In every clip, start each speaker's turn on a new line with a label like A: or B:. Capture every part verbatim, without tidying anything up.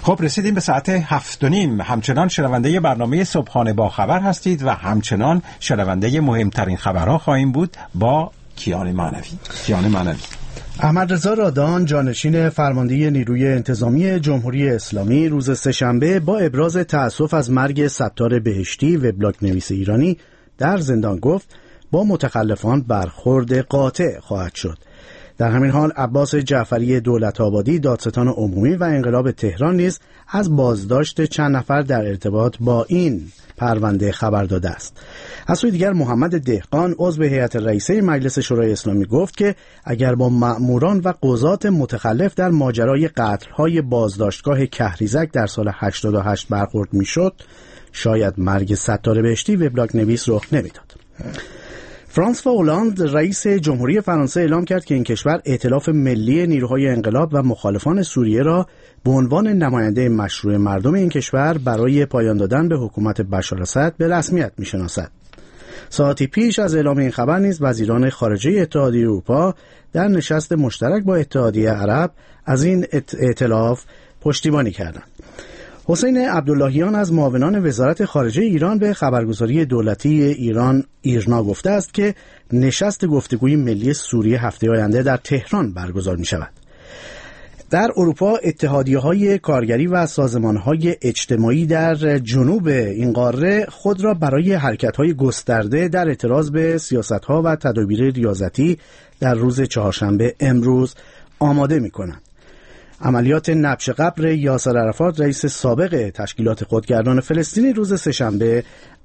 A: خب رسیدیم به ساعت هفت و نیم. همچنان شنونده برنامه صبحانه با خبر هستید و همچنان شنونده مهمترین خبرها خواهیم بود با کیان معنوی. کیان معنوی.
B: احمد رضا رادان، جانشین فرمانده نیروی انتظامی جمهوری اسلامی، روز سه‌شنبه با ابراز تأسف از مرگ ستار بهشتی وبلاگ نویس ایرانی در زندان گفت با متخلفان برخورد قاطع خواهد شد. در همین حال عباس جعفری دولت‌آبادی، دادستان عمومی و انقلاب تهران نیز از بازداشت چند نفر در ارتباط با این پرونده خبر داده است. از سوی دیگر محمد دهقان، عضو هیئت رئیسه مجلس شورای اسلامی، گفت که اگر با مأموران و قضات متخلف در ماجرای قتل‌های بازداشتگاه کهریزک در سال هشتاد و هشت برخورد می‌شد، شاید مرگ ستار بهشتی وبلاگ نویس رخ نمی‌داد. فرانسوا اولاند، رئیس جمهوری فرانسه، اعلام کرد که این کشور ائتلاف ملی نیروهای انقلاب و مخالفان سوریه را به عنوان نماینده مشروع مردم این کشور برای پایان دادن به حکومت بشار اسد به رسمیت می‌شناسد. ساعتی پیش از اعلام این خبر نیز وزیران خارجه اتحادیه اروپا در نشست مشترک با اتحادیه عرب از این ائتلاف پشتیبانی کردند. حسین عبداللهیان از معاونان وزارت خارجه ایران به خبرگزاری دولتی ایران ایرنا گفته است که نشست گفتگوی ملی سوریه هفته آینده در تهران برگزار می شود. در اروپا اتحادیه‌های کارگری و سازمان‌های اجتماعی در جنوب این قاره خود را برای حرکت‌های گسترده در اعتراض به سیاست‌ها و تدابیر ریاضتی در روز چهارشنبه امروز آماده می‌کنند. عملیات نبش قبر یاسر عرفات، رئیس سابق تشکیلات خودگردان فلسطینی، روز سه‌شنبه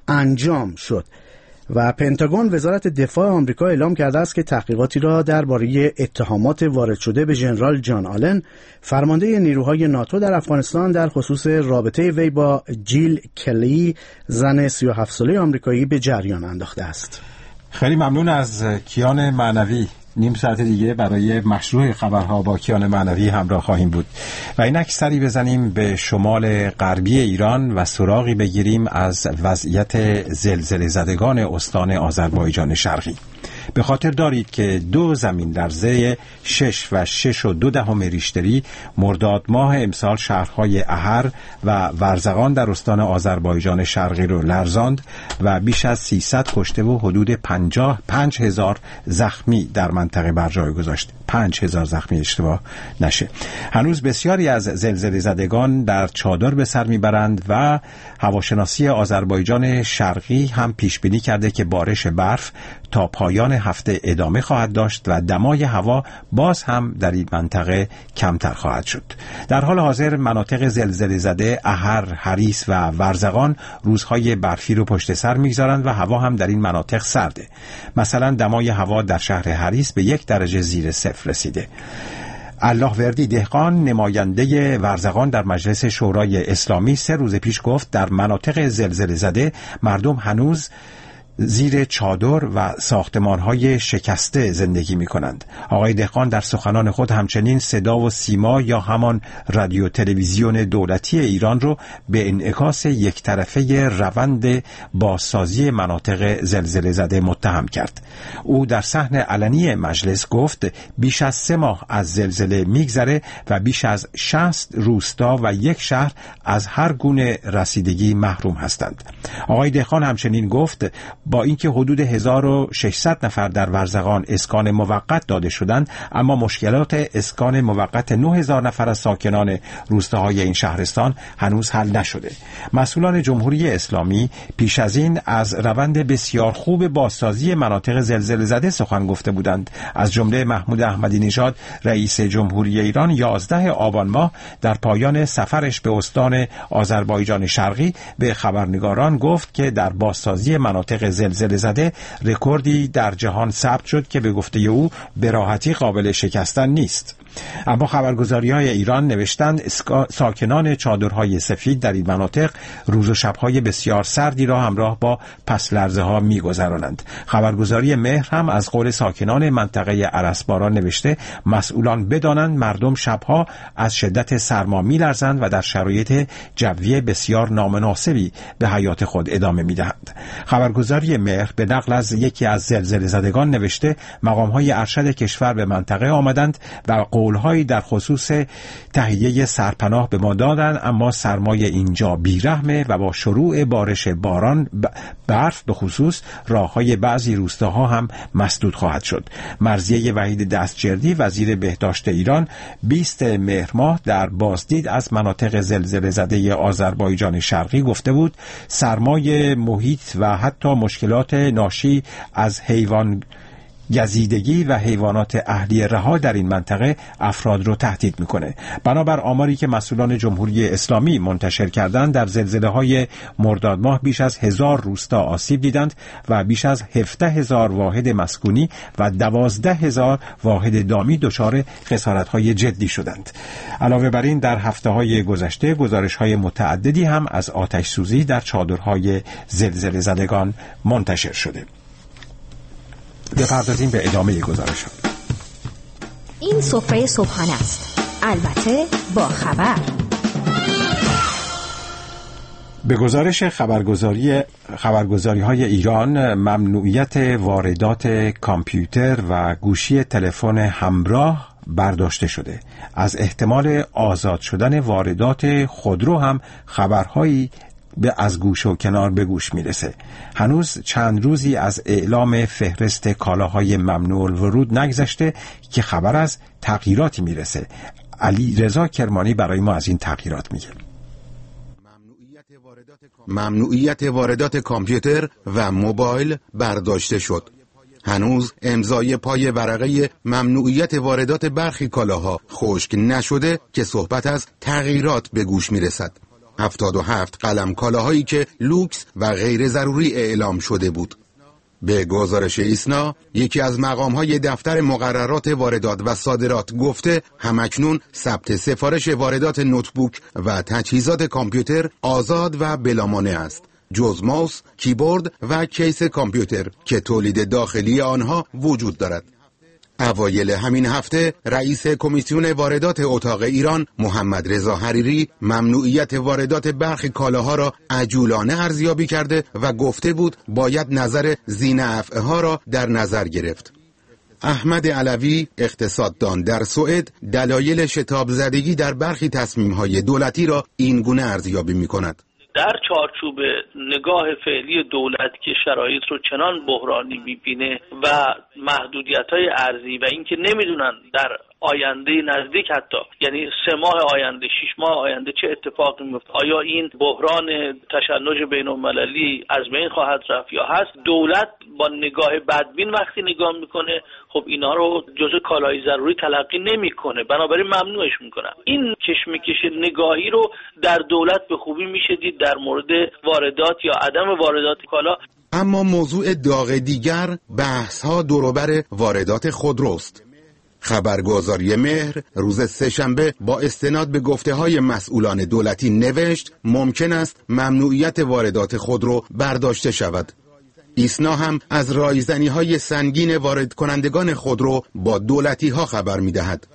B: انجام شد و پنتاگون، وزارت دفاع آمریکا، اعلام کرده است که تحقیقاتی را درباره اتهامات وارد شده به ژنرال جان آلن، فرمانده نیروهای ناتو در افغانستان، در خصوص رابطه وی با جیل کلی، زن سی و هفت ساله آمریکایی، به جریان انداخته است.
A: خیلی ممنون از کیان معنوی. نیم ساعت دیگه برای مشروع خبرها با کیان معنوی همراه خواهیم بود و اینک سری بزنیم به شمال غربی ایران و سراغی بگیریم از وضعیت زلزله زدگان استان آذربایجان شرقی. به خاطر دارید که دو زمین لرزه شش و شش و دو دهم ریشتری مرداد ماه امسال شهرهای احر و ورزقان در استان آذربایجان شرقی رو لرزاند و بیش از سیصد کشته و حدود پنجاه پنج هزار زخمی در منطقه بر جای گذاشت. پنج هزار زخمی، اشتباه نشه. هنوز بسیاری از زلزله زدگان در چادر به سر میبرند و هواشناسی آذربایجان شرقی هم پیش بینی کرده که بارش برف تا پایان هفته ادامه خواهد داشت و دمای هوا باز هم در این منطقه کمتر خواهد شد. در حال حاضر مناطق زلزله زده احر، حریص و ورزقان روزهای برفی رو پشت سر میگذارند و هوا هم در این مناطق سرده. مثلا دمای هوا در شهر حریص به یک درجه زیر صفر رسیده. الله وردی دهقان، نماینده ورزقان در مجلس شورای اسلامی، سه روز پیش گفت در مناطق زلزله زده مردم هنوز زیر چادر و ساختمان‌های شکسته زندگی می‌کنند. آقای دهقان در سخنان خود همچنین صدا و سیما یا همان رادیو تلویزیون دولتی ایران رو به انعکاس یک طرفه روند بازسازی مناطق زلزله زده متهم کرد. او در صحن علنی مجلس گفت بیش از سه ماه از زلزله میگذره و بیش از شصت روستا و یک شهر از هر گونه رسیدگی محروم هستند. آقای دهقان همچنین گفت با اینکه حدود هزار و ششصد نفر در ورزقان اسکان موقت داده شدند، اما مشکلات اسکان موقت نه هزار نفر از ساکنان روستاهای این شهرستان هنوز حل نشده. مسئولان جمهوری اسلامی پیش از این از روند بسیار خوب بازسازی مناطق زلزله زده سخن گفته بودند. از جمله محمود احمدی نژاد، رئیس جمهوری ایران، یازده آبان ماه در پایان سفرش به استان آذربایجان شرقی به خبرنگاران گفت که در بازسازی مناطق زلزله زده رکوردی در جهان ثبت شد که به گفته او به راحتی قابل شکستن نیست. اما خبرگزاری‌های ایران نوشتند ساکنان چادرهای سفید در این مناطق روز و شب‌های بسیار سردی را همراه با پس لرزه‌ها می‌گذرانند. خبرگزاری مهر هم از قول ساکنان منطقه ارسباران نوشته مسئولان بدانند مردم شب‌ها از شدت سرما می‌لرزند و در شرایط جوی بسیار نامناسبی به حیات خود ادامه می‌دهند. خبرگزاری مهر به نقل از یکی از زلزله زدگان نوشته مقام‌های ارشد کشور به منطقه آمدند و قولهایی در خصوص تهیه سرپناه به ما دادن، اما سرمای اینجا بیرحمه و با شروع بارش باران برف به خصوص راههای بعضی روستاها هم مسدود خواهد شد. مرضیه وحید دستجردی وزیر بهداشت ایران بیست مهر ماه در بازدید از مناطق زلزله زده آذربایجان شرقی گفته بود سرمای محیط و حتی مشکلات ناشی از حیوان گزیدگی و حیوانات اهلی رها در این منطقه افراد رو تهدید میکنه. بنابر آماری که مسئولان جمهوری اسلامی منتشر کردند، در زلزله‌های مرداد ماه بیش از هزار روستا آسیب دیدند و بیش از هفده هزار واحد مسکونی و دوازده هزار واحد دامی دچار خسارت‌های جدی شدند. علاوه بر این در هفته‌های گذشته گزارش‌های متعددی هم از آتش سوزی در چادرهای زلزله زدگان منتشر شده. بپردازیم به ادامه گزارش.
C: این سفره صبحانه است، البته با خبر.
A: به گزارش خبرگزاری خبرگزاری های ایران، ممنوعیت واردات کامپیوتر و گوشی تلفن همراه برداشته شده. از احتمال آزاد شدن واردات خودرو هم خبرهایی به از گوش و کنار به گوش میرسه. هنوز چند روزی از اعلام فهرست کالاهای ممنوع الورود نگذشته که خبر از تغییراتی میرسه. علی رضا کرمانی برای ما از این تغییرات میگه.
D: ممنوعیت واردات کامپیوتر و موبایل برداشته شد. هنوز امضای پای ورقه ممنوعیت واردات برخی کالاها خشک نشده که صحبت از تغییرات به گوش میرسد. هفتاد و هفت قلم کالاهایی که لوکس و غیر ضروری اعلام شده بود. به گزارش ایسنا، یکی از مقام‌های دفتر مقررات واردات و صادرات گفته همکنون ثبت سفارش واردات نوتبوک و تجهیزات کامپیوتر آزاد و بلامانع است، جز ماوس، کیبورد و کیس کامپیوتر که تولید داخلی آنها وجود دارد. اوایل همین هفته رئیس کمیسیون واردات اتاق ایران محمد رضا حریری ممنوعیت واردات برخی کالاها را عجولانه ارزیابی کرده و گفته بود باید نظر ذی نفعها را در نظر گرفت. احمد علوی اقتصاددان در سوئد دلایل شتاب زدگی در برخی تصمیم‌های دولتی را این گونه ارزیابی می‌کند.
E: در چارچوب نگاه فعلی دولت که شرایط رو چنان بحرانی میبینه و محدودیت‌های ارزی و اینکه نمیدونن در آینده نزدیک حتی یعنی سه ماه آینده، شش ماه آینده چه اتفاقی میفته، آیا این بحران تشنج بین‌المللی از بین خواهد رفت یا هست، دولت با نگاه بدبین وقتی نگاه میکنه خب اینا رو جزء کالای ضروری تلقی نمیکنه، بنابراین ممنوعش میکنه. این کشمکش نگاهی رو در دولت به خوبی میشه دید در مورد واردات یا عدم واردات کالا.
D: اما موضوع داغ دیگر بحث‌ها دوروبر واردات خودروست. خبرگزاری مهر روز سه‌شنبه با استناد به گفته‌های مسئولان دولتی نوشت ممکن است ممنوعیت واردات خودرو برداشته شود. ایسنا هم از رایزنی‌های سنگین وارد کنندگان خودرو با دولتی‌ها خبر می‌دهد.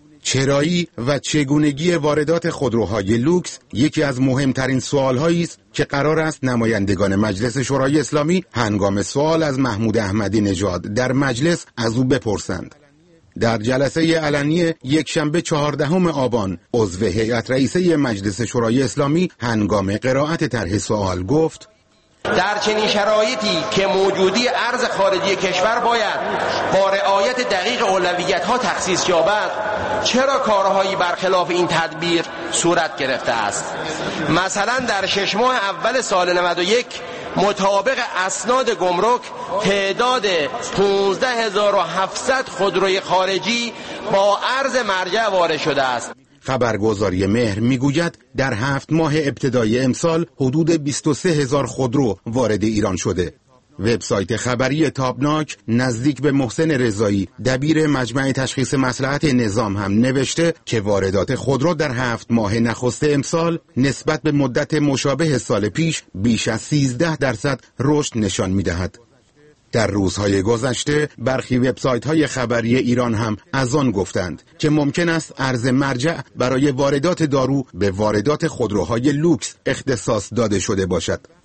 D: چرایی و چگونگی واردات خودروهای لوکس یکی از مهمترین سوال‌هایی است که قرار است نمایندگان مجلس شورای اسلامی هنگام سوال از محمود احمدی نژاد در مجلس از او بپرسند. در جلسه علنی یک شنبه چهاردهم آبان عضو هیئت رئیسه مجلس شورای اسلامی هنگام قرائت طرح سوال گفت:
F: در چنین شرایطی که موجودی ارز خارجی کشور باید با رعایت دقیق اولویت‌ها تخصیص یابد، چرا کارهایی برخلاف این تدبیر صورت گرفته است؟ مثلا در شش ماه اول سال نود و یک مطابق اسناد گمرک تعداد پانزده هزار و هفتصد خودروی خارجی با ارز مرجع وارد شده است.
D: خبرگزاری مهر میگوید در هفت ماه ابتدای امسال حدود بیست و سه هزار خودرو وارد ایران شده. وبسایت خبری تابناک نزدیک به محسن رضایی دبیر مجمع تشخیص مصلحت نظام هم نوشته که واردات خودرو در هفت ماه نخست امسال نسبت به مدت مشابه سال پیش بیش از سیزده درصد رشد نشان می‌دهد. در روزهای گذشته برخی وبسایت‌های خبری ایران هم از آن گفتند که ممکن است ارز مرجع برای واردات دارو به واردات خودروهای لوکس اختصاص داده شده باشد.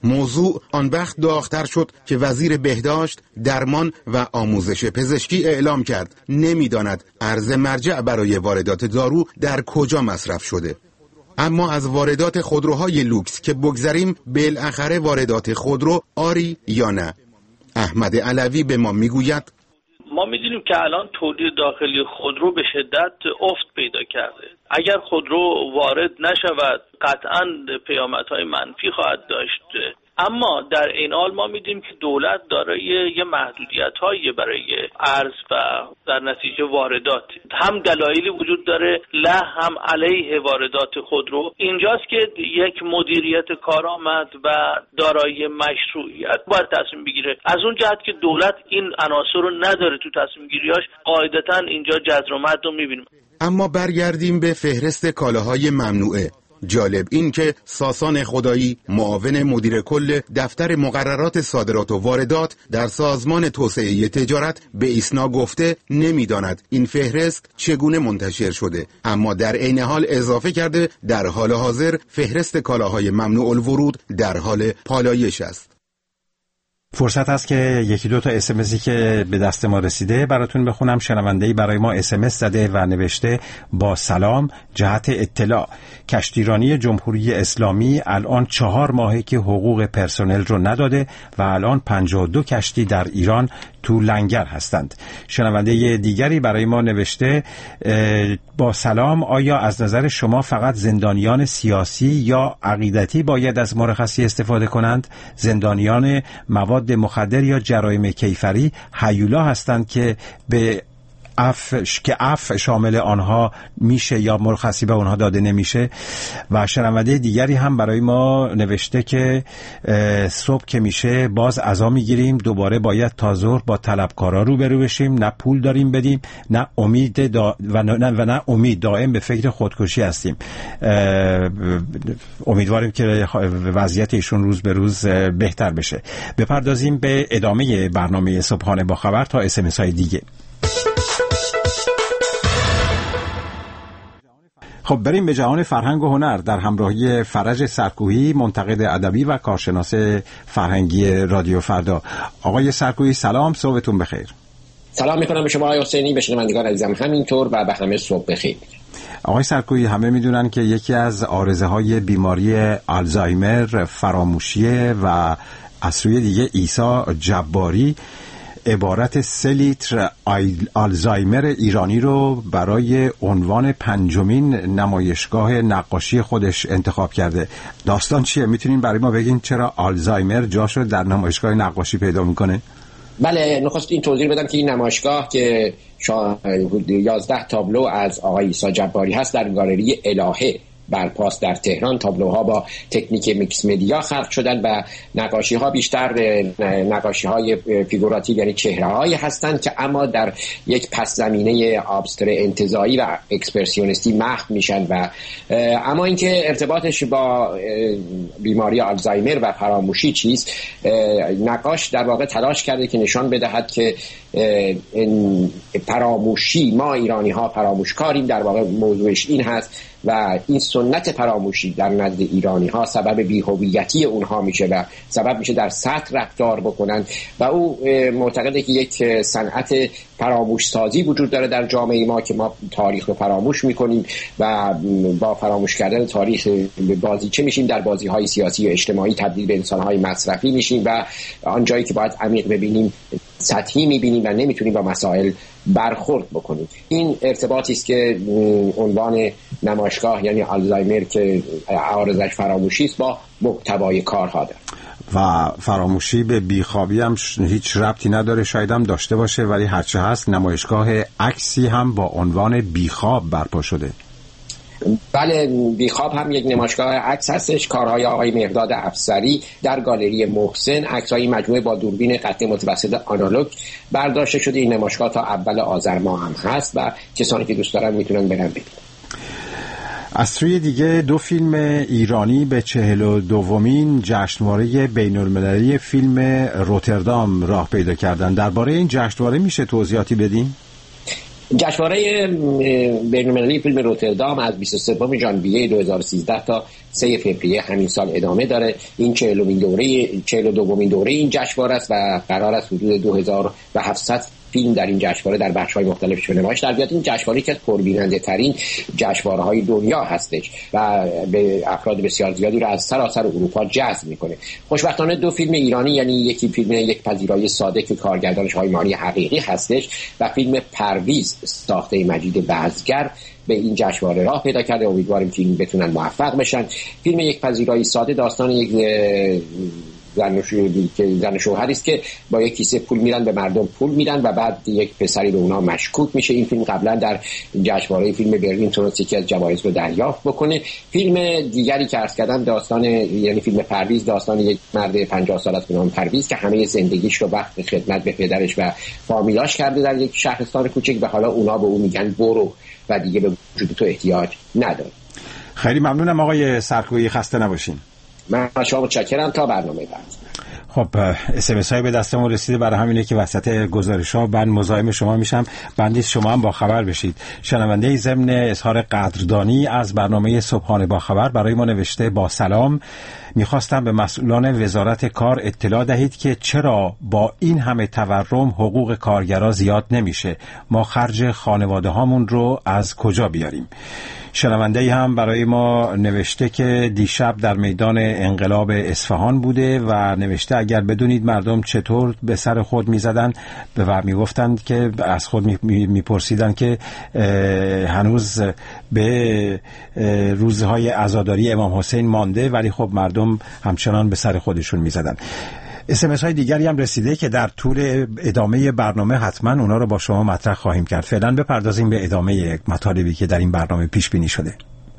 D: موضوع آن وقت داغ‌تر شد که وزیر بهداشت، درمان و آموزش پزشکی اعلام کرد نمی‌داند ارز مرجع برای واردات دارو در کجا مصرف شده. اما از واردات خودروهای لوکس که بگذریم، بالاخره واردات خودرو آری یا نه؟ احمد علوی به ما میگوید
E: ما میدونیم که الان تولید داخلی خودرو به شدت افت پیدا کرده. اگر خودرو وارد نشود قطعاً پیامدهای منفی خواهد داشت. اما در این حال ما میدیم که دولت دارای یه محدودیت‌هایی برای ارز و در نتیجه واردات، هم دلایلی وجود داره له هم علیه واردات خودرو. اینجاست که یک مدیریت کارآمد و دارای مشروعیت باید تصمیم بگیره. از اون جهت که دولت این عناصر رو نداره تو تصمیم گیریاش، قاعدتاً اینجا جذر و مد رو میبینیم.
D: اما برگردیم به فهرست کالاهای ممنوعه. جالب این که ساسان خدایی، معاون مدیر کل دفتر مقررات صادرات و واردات در سازمان توسعه تجارت، به ایسنا گفته نمیداند این فهرست چگونه منتشر شده، اما در عین حال اضافه کرده در حال حاضر فهرست کالاهای ممنوع الورود در حال پالایش است.
A: فرصت هست که یکی دو تا اس ام اسی که به دست ما رسیده براتون بخونم. شنونده‌ای برای ما اس ام اس زده و نوشته با سلام، جهت اطلاع، کشتیرانی جمهوری اسلامی الان چهار ماهه که حقوق پرسنل رو نداده و الان پنجاه و دو کشتی در ایران تو لنگر هستند. شنونده دیگری برای ما نوشته با سلام، آیا از نظر شما فقط زندانیان سیاسی یا عقیدتی باید از مرخصی استفاده کنند؟ زندانیان مواد مخدر یا جرایم کیفری هیولا هستند که به عفو که عفو شامل آنها میشه یا مرخصی به آنها داده نمیشه؟ و شنونده دیگری هم برای ما نوشته که صبح که میشه باز عزا میگیریم، دوباره باید تا ظهر با طلبکارا روبرو بشیم، نه پول داریم بدیم نه امید دا و نه و نه امید، دائم به فکر خودکشی هستیم. امیدواریم که وضعیت ایشون روز به روز بهتر بشه. بپردازیم به ادامه برنامه صبحانه با خبر تا اس ام اس های دیگه. خب بریم به جهان فرهنگ و هنر در همراهی فرج سرکویی، منتقد ادبی و کارشناس فرهنگی رادیو فردا. آقای سرکویی سلام، صبحتون بخیر.
G: سلام میکنم به شما آقای حسینی، به شنوندگان عزیزم همینطور و به همه صبح بخیر.
A: آقای سرکویی، همه میدونن که یکی از آرزه‌های بیماری آلزایمر فراموشیه و از سوی دیگه عیسی جباری عبارت سه لیتر آلزایمر ایرانی رو برای عنوان پنجمین نمایشگاه نقاشی خودش انتخاب کرده. داستان چیه؟ میتونین برای ما بگین چرا آلزایمر جاش رو در نمایشگاه نقاشی پیدا میکنه؟
G: بله، نخست این توضیح بدم که این نمایشگاه که یازده تابلو از آقای عیسی جباری هست در گالری الهه برپاست در تهران. تابلوها با تکنیک میکس مدیا خلق شدن و نقاشی ها بیشتر نقاشی های فیگوراتیو یعنی چهره هایی هستند که اما در یک پس زمینه ابستر انتزاعی و اکسپرسیونیستی محو میشن. و اما اینکه ارتباطش با بیماری آلزایمر و فراموشی چیست، نقاش در واقع تلاش کرده که نشان بدهد که فراموشی، ما ایرانی ها فراموشکاریم، در واقع موضوعش این هست و این سنت فراموشی در نزد ایرانی ها سبب بی‌هویتی اونها میشه و سبب میشه در سطح رفتار بکنن. و او معتقده که یک صنعت فراموش سازی وجود داره در جامعه ما که ما تاریخ رو فراموش میکنیم و با فراموش کردن تاریخ بازیچه میشیم، در بازی های سیاسی و اجتماعی تبدیل به انسان های مصرفی میشیم و آن جایی که باید عمیق ببینیم سطحی میبینیم و نمیتونیم با مسائل برخورد بکنیم. این ارتباطی است که عنوان نمایشگاه یعنی آلزایمر که عارضش فراموشی است با محتوای کارها داره.
A: و فراموشی به بیخوابی هم هیچ ربطی نداره، شاید هم داشته باشه، ولی هرچه هست نمایشگاه عکسی هم با عنوان بیخواب برپا شده.
G: بله، بیخواب هم یک نمایشگاه عکس هستش. کارهای آقای مهرداد افسری در گالری محسن، عکس‌های مجموعه با دوربین قطع متوسط آنالوگ برداشته شده. این نمایشگاه تا اول آذر ماه هم هست و کسانی که دوست دارن میتونن برن ببینن.
A: از سوی دیگه دو فیلم ایرانی به چهل و دومین جشنواره بین المللی فیلم روتردام راه پیدا کردن. درباره این جشنواره میشه توضیحاتی بدین؟
G: جشنواره بین‌المللی فیلم روتردام از بیست و سوم ژانویه دو هزار و سیزده تا سوم فوریه همین سال ادامه داره. این چهلمین دوره چهل و دومین دوره این جشنواره است و قرار است حدود دو هزار و هفتصد فیلم در این جشنواره در بخش‌های مختلف به نمایش در بیاد. این جشنواره که پربیننده ترین جشنواره‌های دنیا هستش و به افراد بسیار زیادی را از سراسر اروپا جذب می‌کنه. خوشبختانه دو فیلم ایرانی، یعنی یکی فیلم یک پذیرایی ساده که کارگردانش های مانی حقیقی هستش و فیلم پرویز ساخته مجید بزگر، به این جشنواره راه پیدا کرده. امیدواریم که این بتونن موفق بشن. فیلم یک پذیرایی ساده داستان یک زن که زن شوهری است که با یک کیسه پول میرن به مردم پول میدن و بعد یک پسری به اونا مشکوک میشه. این فیلم قبلا در جشنواره فیلم برلین تونست یکی از جوایز رو دریافت بکنه. فیلم دیگری که عرض کردم داستان، یعنی فیلم پرویز، داستان یک مرد پنجاه ساله است به نام پرویز که همه زندگیش رو وقت خدمت به پدرش و فامیلاش کرده در یک شهرستان کوچک و حالا اونا به اون میگن برو و دیگه به وجود تو احتیاج نداره.
A: خیلی ممنونم آقای سرکویی، خسته نباشین.
G: من شما متشکرم. تا برنامه بعد.
A: خب اس ام اس های به دستمون رسیده، برای همینه که وسط گزارش‌ها من مزاحم شما میشم. بندیز شما هم با خبر بشید. شنونده ضمن اظهار قدردانی از برنامه صبحانه با خبر برای ما نوشته: با سلام، میخواستم به مسئولان وزارت کار اطلاع دهید که چرا با این همه تورم حقوق کارگرها زیاد نمیشه. ما خرج خانواده هامون رو از کجا بیاریم؟ شنونده هم برای ما نوشته که دیشب در میدان انقلاب اصفهان بوده و نوشته اگر بدونید مردم چطور به سر خود میزدن و میگفتند که از خود میپرسیدن که هنوز به روزهای عزاداری امام حسین مانده، ولی خب مردم همچنان به سر خودشون میزدن. اس ام اس های دیگری هم رسیده که در طول ادامه برنامه حتما اونا رو با شما مطرح خواهیم کرد. فعلا بپردازیم به ادامه مطالبی که در این برنامه پیش بینی شده.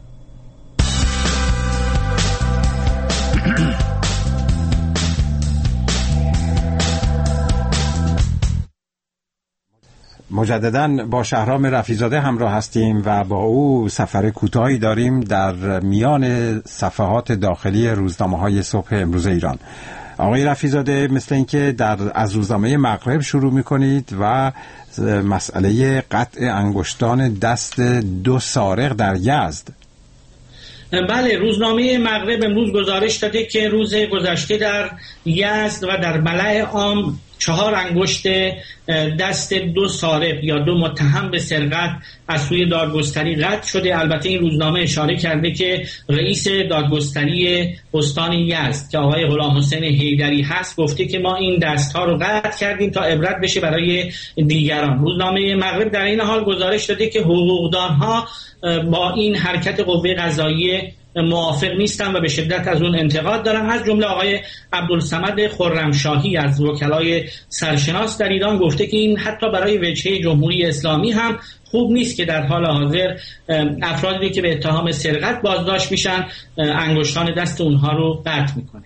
A: مجدداً با شهرام رفیع‌زاده همراه هستیم و با او سفر کوتاهی داریم در میان صفحات داخلی روزنامه‌های صبح امروز ایران. آقای رفیع‌زاده، مثل اینکه در از روزنامه مغرب شروع می‌کنید و مسئله قطع انگشتان دست دو سارق در یزد.
H: بله، روزنامه مغرب امروز گزارش داده که روز گذشته در یزد و در ملأ عام چهار انگشت دست دو سارق یا دو متهم به سرقت از سوی دادگستری قطع شده. البته این روزنامه اشاره کرده که رئیس دادگستری استان یزد که آقای غلام حسین حیدری هست گفته که ما این دست‌ها رو قطع کردیم تا عبرت بشه برای دیگران. روزنامه مغرب در این حال گزارش داده که حقوقدان‌ها با این حرکت قوه قضاییه موافق نیستن و به شدت از اون انتقاد دارن. از جمله آقای عبدالصمد خرمشاهی از وکلای سرشناس در ایران گفته که این حتی برای وجهه جمهوری اسلامی هم خوب نیست که در حال حاضر افرادی که به اتهام سرقت بازداشت میشن انگشتان دست اونها رو قطع میکنه.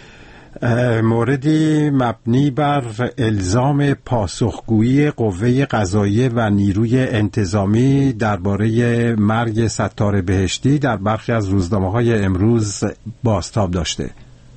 A: موردی مبنی بر الزام پاسخگویی قوه قضاییه و نیروی انتظامی درباره مرگ ستار بهشتی در برخی از روزنامه‌های امروز بازتاب داشته.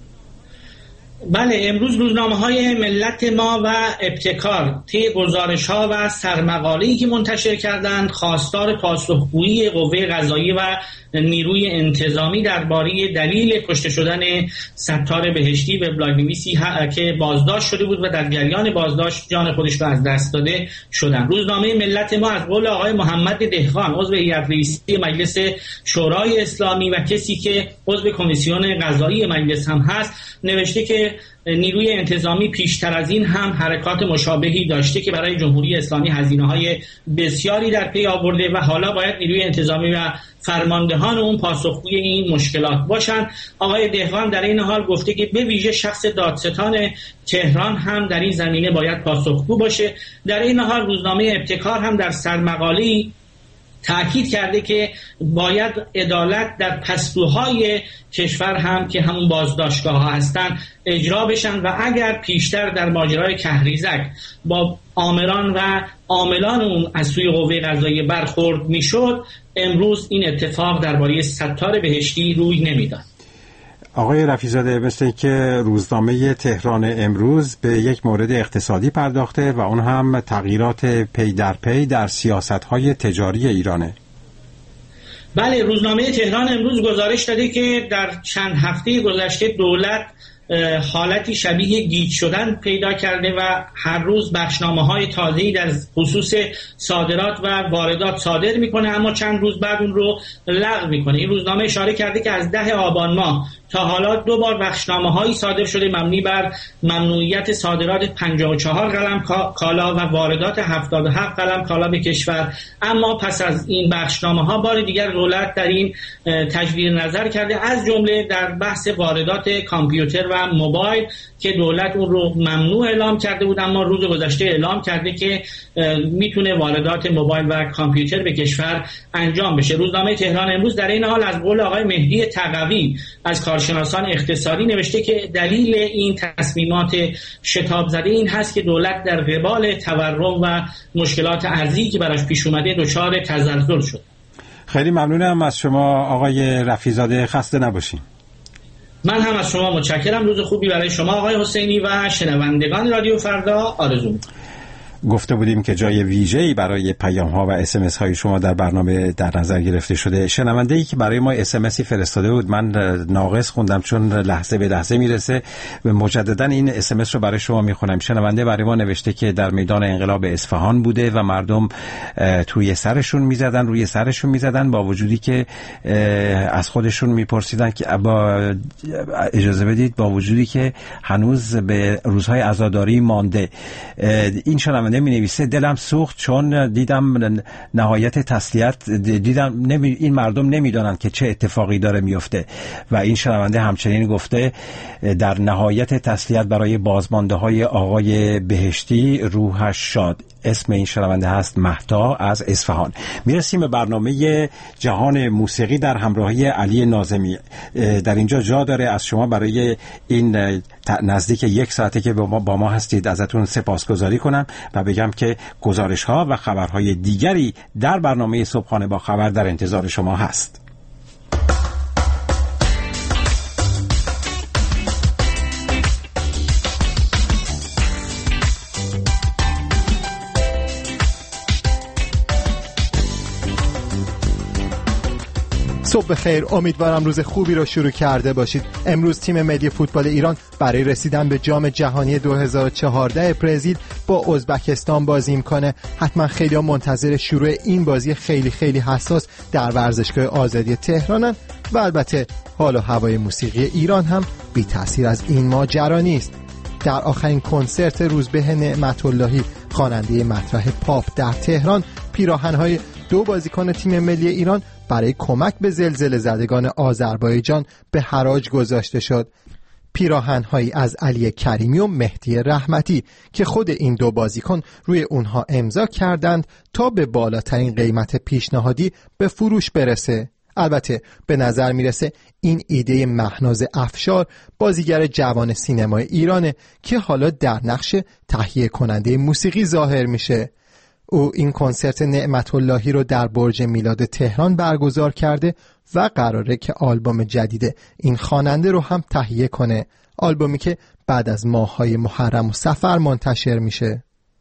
H: بله، امروز روزنامه‌های ملت ما و ابتکار طی گزارش‌ها و سرمقاله‌ای که منتشر کردند خواستار پاسخگویی قوه قضاییه و نیروی انتظامی درباره دلیل کشته شدن ستار بهشتی وبلاگ‌نویسی که بازداشت شده بود و در جریان بازداشت جان خودش را از دست داده شدند. روزنامه ملت ما از قول آقای محمد دهقان عضو هیئت رئیسه مجلس شورای اسلامی و کسی که عضو کمیسیون قضایی مجلس هم هست نوشته که نیروی انتظامی پیشتر از این هم حرکات مشابهی داشته که برای جمهوری اسلامی هزینه‌های بسیاری در پی آورده و حالا باید نیروی انتظامی و فرماندهان اون پاسخگوی این مشکلات باشند. آقای دهقان در این حال گفته که به ویژه شخص دادستان تهران هم در این زمینه باید پاسخگو باشه. در این حال روزنامه ابتکار هم در سرمقاله‌ای تأکید کرده که باید عدالت در پستوهای کشور هم که همون بازداشتگاه ها هستن اجرا بشن و اگر پیشتر در ماجرای کهریزک با آمران و عاملان اون از سوی قوه قضاییه برخورد میشد، امروز این اتفاق درباره ستار بهشتی روی نمیداد.
A: آقای رفیع‌زاده، مثل که روزنامه تهران امروز به یک مورد اقتصادی پرداخته و اون هم تغییرات پی در پی در سیاست‌های تجاری ایرانه.
H: بله، روزنامه تهران امروز گزارش داده که در چند هفته گذشته دولت حالتی شبیه گیج شدن پیدا کرده و هر روز بخشنامه‌های تازه‌ای در خصوص صادرات و واردات صادر میکنه، اما چند روز بعد اون رو لغو میکنه. این روزنامه اشاره کرده که از ده آبان ماه تا حالا دو بار بخشنامه‌هایی صادر شده مبنی بر ممنوعیت صادرات پنجاه و چهار قلم کالا و واردات هفتاد و هفت قلم کالا به کشور، اما پس از این بخشنامه‌ها بار دیگر دولت در این تجدید نظر کرده، از جمله در بحث واردات کامپیوتر و موبایل که دولت اون رو ممنوع اعلام کرده بود، اما روز گذشته اعلام کرده که میتونه واردات موبایل و کامپیوتر به کشور انجام بشه. روزنامه تهران امروز در این حال از قول آقای مهدی تقوی از کارشناسان اقتصادی نوشته که دلیل این تصمیمات شتاب زده این هست که دولت در قبال تورم و مشکلات ارزی که براش پیش اومده دچار تزلزل شد.
A: خیلی ممنونم از شما آقای رفیع‌زاده، خسته نباشین.
H: من هم از شما متشکرم. روز خوبی برای شما آقای حسینی و شنوندگان رادیو فردا آرزو می‌کنم.
A: گفته بودیم که جای ویژه‌ای برای پیام‌ها و اس ام اس های شما در برنامه در نظر گرفته شده. شنونده‌ای که برای ما اس ام اسی فرستاده بود، من ناقص خوندم چون لحظه به لحظه میرسه و مجددا این اس ام اس رو برای شما میخونم. شنونده برای ما نوشته که در میدان انقلاب اصفهان بوده و مردم توی سرشون میزدن روی سرشون میزدن با وجودی که از خودشون میپرسیدن که با اجازه بدید با وجودی که هنوز به روزهای عزاداری مانده. این شنونده می نویسه دلم سوخت چون دیدم نهایت تسلیت، دیدم نمی این مردم نمیدونن که چه اتفاقی داره میفته. و این شنونده همچنین گفته در نهایت تسلیت برای بازمانده های آقای بهشتی، روحش شاد. اسم این شنونده هست مهتا از اصفهان. میرسیم به برنامه جهان موسیقی در همراهی علی ناظمی. در اینجا جا داره از شما برای این نزدیک یک ساعته که با ما هستید ازتون سپاسگزاری کنم و بگم که گزارش ها و خبرهای دیگری در برنامه صبحانه با خبر در انتظار شما هست.
I: صبح بخیر، امیدوارم روز خوبی رو شروع کرده باشید. امروز تیم ملی فوتبال ایران برای رسیدن به جام جهانی دو هزار و چهارده برزیل با ازبکستان بازی میکنه. حتما خیلی ها منتظر شروع این بازی خیلی خیلی حساس در ورزشگاه آزادی تهرانن و البته حال و هوای موسیقی ایران هم بی تأثیر از این ماجرا نیست. در آخرین کنسرت روزبه نعمت‌اللهی خواننده مطرح پاپ در تهران، پیراهن‌های دو بازیکن تیم ملی ایران برای کمک به زلزله زدگان آذربایجان به حراج گذاشته شد. پیراهن‌هایی از علی کریمی و مهدی رحمتی که خود این دو بازیکن روی اونها امضا کردند تا به بالاترین قیمت پیشنهادی به فروش برسه. البته به نظر میرسه این ایده مهناز افشار، بازیگر جوان سینمای ایرانه که حالا در نقش تهیه کننده موسیقی ظاهر میشه. او این کنسرت نعمت‌اللهی رو در برج میلاد تهران برگزار کرده و قراره که آلبوم جدید این خواننده رو هم تهیه کنه، آلبومی که بعد از ماه‌های محرم و صفر منتشر میشه.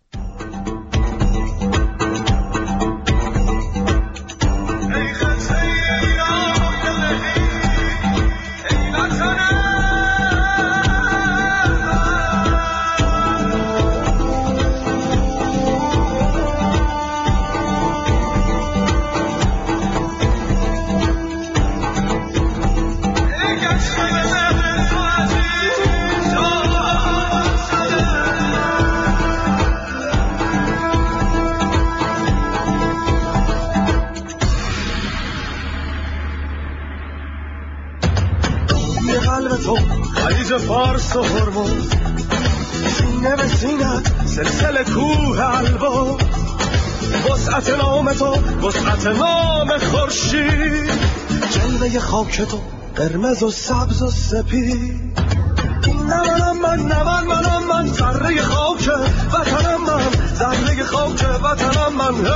J: فارس و هرمز سینه به سینت سلسله کوه الوا، وسعت نام تو وسعت نام خورشید، جلوه خاک تو قرمز و سبز و سپید. نه منم من نه من منم من ذره خاک وطنم، من ذره خاک وطنم من.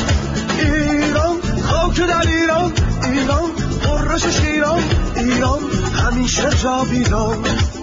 J: ایران خاک در ایران، ایران قرش شیران، ایران جاویدان.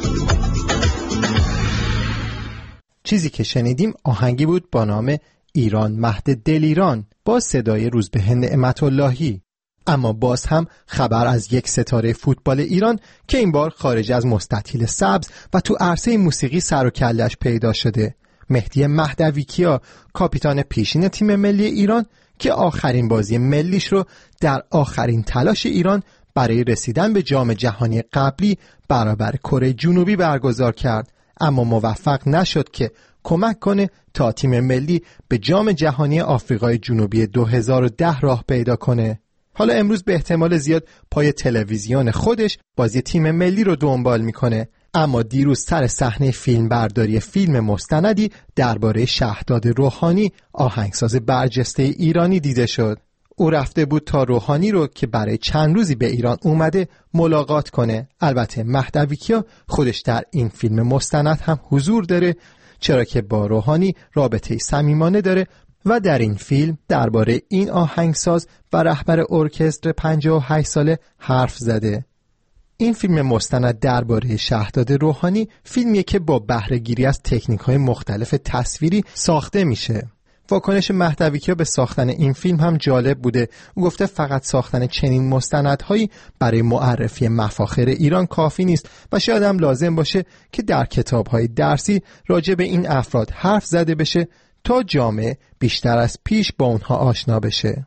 I: چیزی که شنیدیم آهنگی بود با نام ایران مهد دل ایران با صدای روزبه نعمت اللهی. اما باز هم خبر از یک ستاره فوتبال ایران که این بار خارج از مستطیل سبز و تو عرصه موسیقی سر و کله‌اش پیدا شده. مهدی مهدویکیا، کاپیتان پیشین تیم ملی ایران که آخرین بازی ملیش رو در آخرین تلاش ایران برای رسیدن به جام جهانی قبلی برابر کره جنوبی برگزار کرد، اما موفق نشد که کمک کنه تا تیم ملی به جام جهانی آفریقای جنوبی دو هزار و ده راه پیدا کنه. حالا امروز به احتمال زیاد پای تلویزیون خودش بازی تیم ملی رو دنبال میکنه، اما دیروز سر صحنه فیلم برداری فیلم مستندی درباره شهداد روحانی، آهنگساز برجسته ایرانی دیده شد. او رفته بود تا روحانی رو که برای چند روزی به ایران اومده ملاقات کنه. البته مهدویکیا خودش در این فیلم مستند هم حضور داره، چرا که با روحانی رابطه صمیمانه داره و در این فیلم درباره این آهنگساز و رهبر ارکستر پنجاه و هشت ساله حرف زده. این فیلم مستند درباره شهداد روحانی فیلمیه که با بهره گیری از تکنیک‌های مختلف تصویری ساخته میشه. واکنش مهدویکیا به ساختن این فیلم هم جالب بوده. او گفته فقط ساختن چنین مستندهایی برای معرفی مفاخر ایران کافی نیست و شاید هم لازم باشه که در کتاب‌های درسی راجع به این افراد حرف زده بشه تا جامعه بیشتر از پیش با اونها آشنا بشه.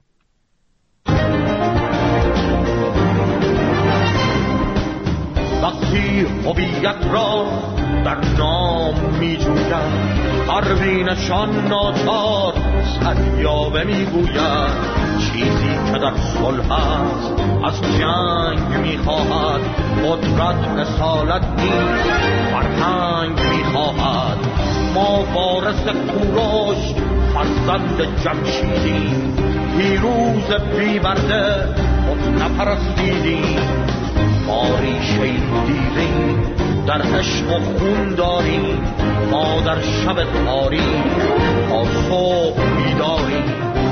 K: وقتی هویت را در نام می جوید، پروینشان ناچار سریابه می گوید، چیزی که در صلح است از جنگ می خواهد، قدرت اصالت نیست فرهنگ می خواهد. ما وارث کوروش فرزند جمشیدیم، پیروز بی‌برده خود نپرستیدیم. ما ریشه دیریم در عشق و خون داریم، ما در شب تاریم تا صبح بیداریم.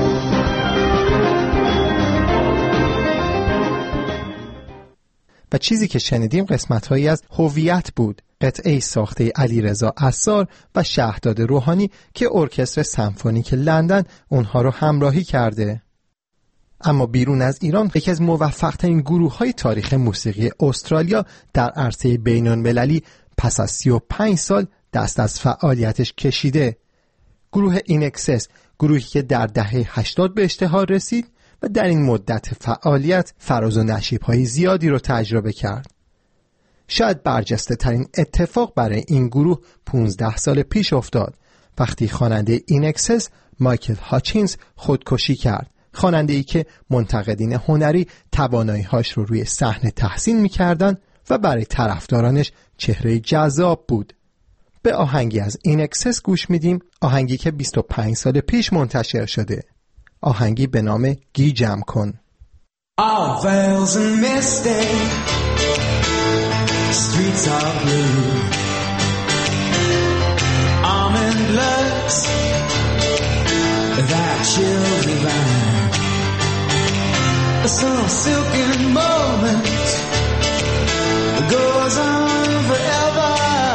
I: و چیزی که شنیدیم قسمت‌هایی از هویت بود، قطعه ساخته علیرضا عصار و شهداد روحانی که ارکستر سمفونیک لندن اونها رو همراهی کرده. اما بیرون از ایران یکی از موفق‌ترین گروه‌های تاریخ موسیقی استرالیا در عرصه بین‌المللی پس از سی و پنج سال دست از فعالیتش کشیده. گروه اینکسس، گروهی که در دهه هشتاد به اشتهار رسید و در این مدت فعالیت فراز و نشیب‌های زیادی رو تجربه کرد. شاید برجسته ترین اتفاق برای این گروه پانزده سال پیش افتاد وقتی خواننده اینکسس مایکل هاچینز خودکشی کرد. خواننده‌ای که منتقدین هنری توانایی‌هاش رو روی صحنه تحسین می‌کردن و برای طرفدارانش چهره جذاب بود. به آهنگی از اینکسس گوش میدیم، آهنگی که بیست و پنج سال پیش منتشر شده، آهنگی به نام گی جمع کن.
L: All veils and misty streets are blue, almond looks that chill divine, some silken moment goes on forever,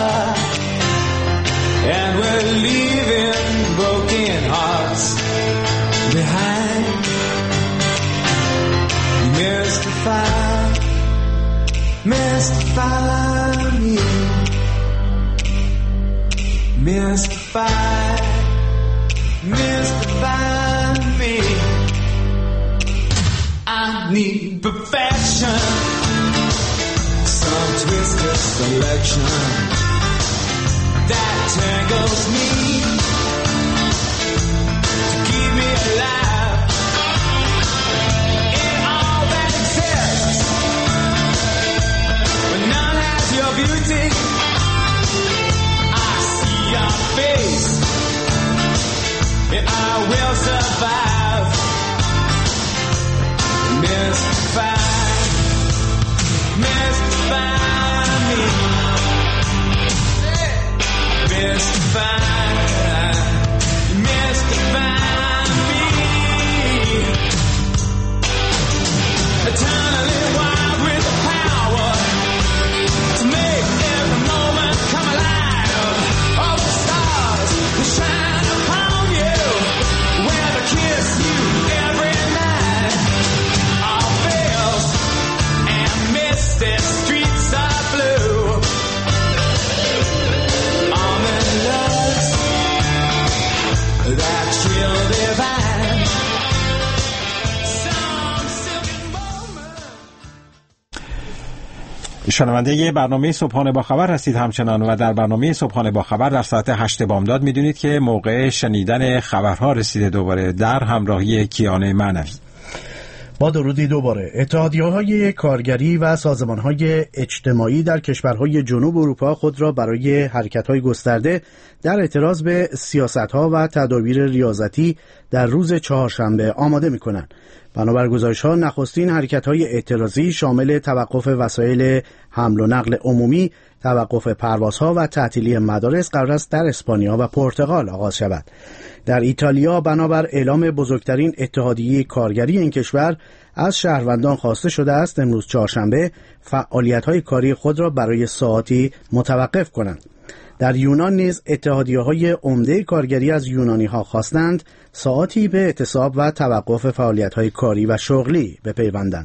L: and we're leaving broken hearts behind. Mystify, mystify me, mystify, mystify me. I need perfection, some twisted selection that tangles me to keep me alive in all that exists. When none has your beauty, I see your face, and I will survive. Mystify, mystify me, mystify.
A: شنونده برنامه صبحانه با خبر هستید همچنان و در برنامه صبحانه با خبر در ساعت هشت بامداد میدونید که موقع شنیدن خبرها رسیده دوباره در همراهی کیان معنوی.
B: با درودی دوباره. اتحادیه‌های کارگری و سازمان‌های اجتماعی در کشورهای جنوب اروپا خود را برای حرکت‌های گسترده در اعتراض به سیاست‌ها و تدابیر ریاضتی در روز چهارشنبه آماده می‌کنند. بنابر گزارش‌ها نخستین حرکت‌های اعتراضی شامل توقف وسایل حمل و نقل عمومی، توقف پروازها و تعطیلی مدارس قرار است در اسپانیا و پرتغال آغاز شود. در ایتالیا بنابر اعلام بزرگترین اتحادیه کارگری این کشور از شهروندان خواسته شده است امروز چهارشنبه فعالیت‌های کاری خود را برای ساعاتی متوقف کنند. در یونان نیز اتحادیه‌های عمده کارگری از یونانی‌ها خواستند ساعاتی به اعتصاب و توقف فعالیت‌های کاری و شغلی بپیوندند.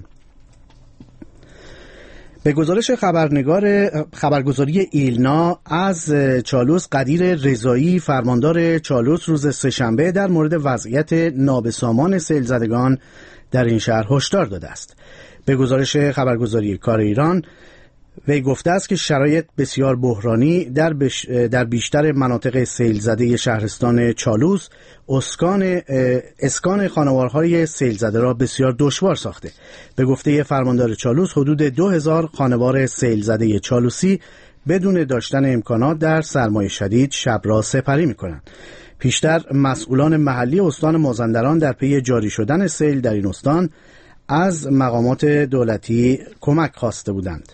B: به گزارش خبرنگار خبرگزاری ایلنا از چالوس، قدیر رضایی فرماندار چالوس روز سه‌شنبه در مورد وضعیت نابسامان سیل‌زدگان در این شهر هشدار داده است. به گزارش خبرگزاری کار ایران وی گفته است که شرایط بسیار بحرانی در, بش در بیشتر مناطق سیل زده شهرستان چالوس اسکان اسکان خانوارهای سیل زده را بسیار دشوار ساخته. به گفته فرماندار چالوس حدود دو هزار خانوار سیل زده چالوسی بدون داشتن امکانات در سرمای شدید شب را سپری می‌کنند. پیشتر مسئولان محلی استان مازندران در پی جاری شدن سیل در این استان از مقامات دولتی کمک خواسته بودند.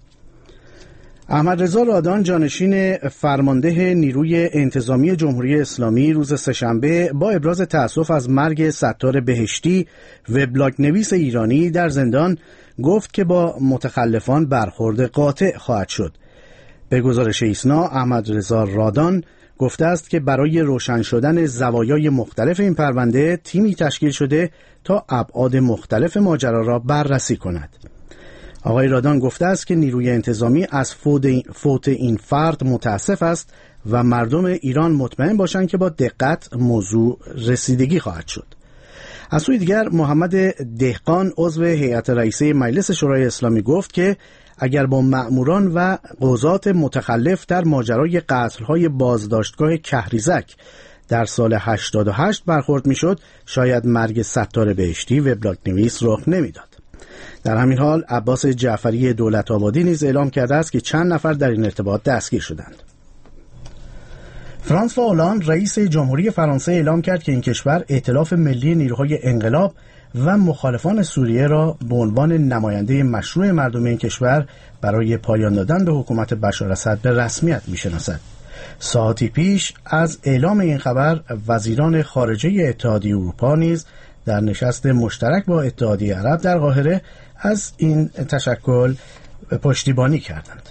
B: احمد رضا رادان، جانشین فرمانده نیروی انتظامی جمهوری اسلامی، روز سه‌شنبه با ابراز تأسف از مرگ ستار بهشتی وبلاگ نویس ایرانی در زندان گفت که با متخلفان برخورد قاطع خواهد شد. به گزارش ایسنا احمد رضا رادان گفته است که برای روشن شدن زوایای مختلف این پرونده تیمی تشکیل شده تا ابعاد مختلف ماجرا را بررسی کند. آقای رادان گفته است که نیروی انتظامی از فوت این فرد متاسف است و مردم ایران مطمئن باشند که با دقت موضوع رسیدگی خواهد شد. از سوی دیگر محمد دهقان عضو هیئت رئیسه مجلس شورای اسلامی گفت که اگر با مأموران و قضات متخلف در ماجرای قتل‌های بازداشتگاه کهریزک در سال هشتاد و هشت برخورد می‌شد، شاید مرگ ستار بهشتی وبلاگ نویس رخ نمی‌داد. در همین حال عباس جعفری دولت آبادی نیز اعلام کرده است که چند نفر در این ارتباط دستگیر شدند. فرانسوا هولند رئیس جمهوری فرانسه اعلام کرد که این کشور ائتلاف ملی نیروهای انقلاب و مخالفان سوریه را به عنوان نماینده مشروع مردم این کشور برای پایان دادن به حکومت بشار اسد به رسمیت می‌شناسد. ساعتی پیش از اعلام این خبر وزیران خارجه اتحادیه اروپا نیز در نشست مشترک با اتحادیه عرب در قاهره از این تشکل پشتیبانی کردند.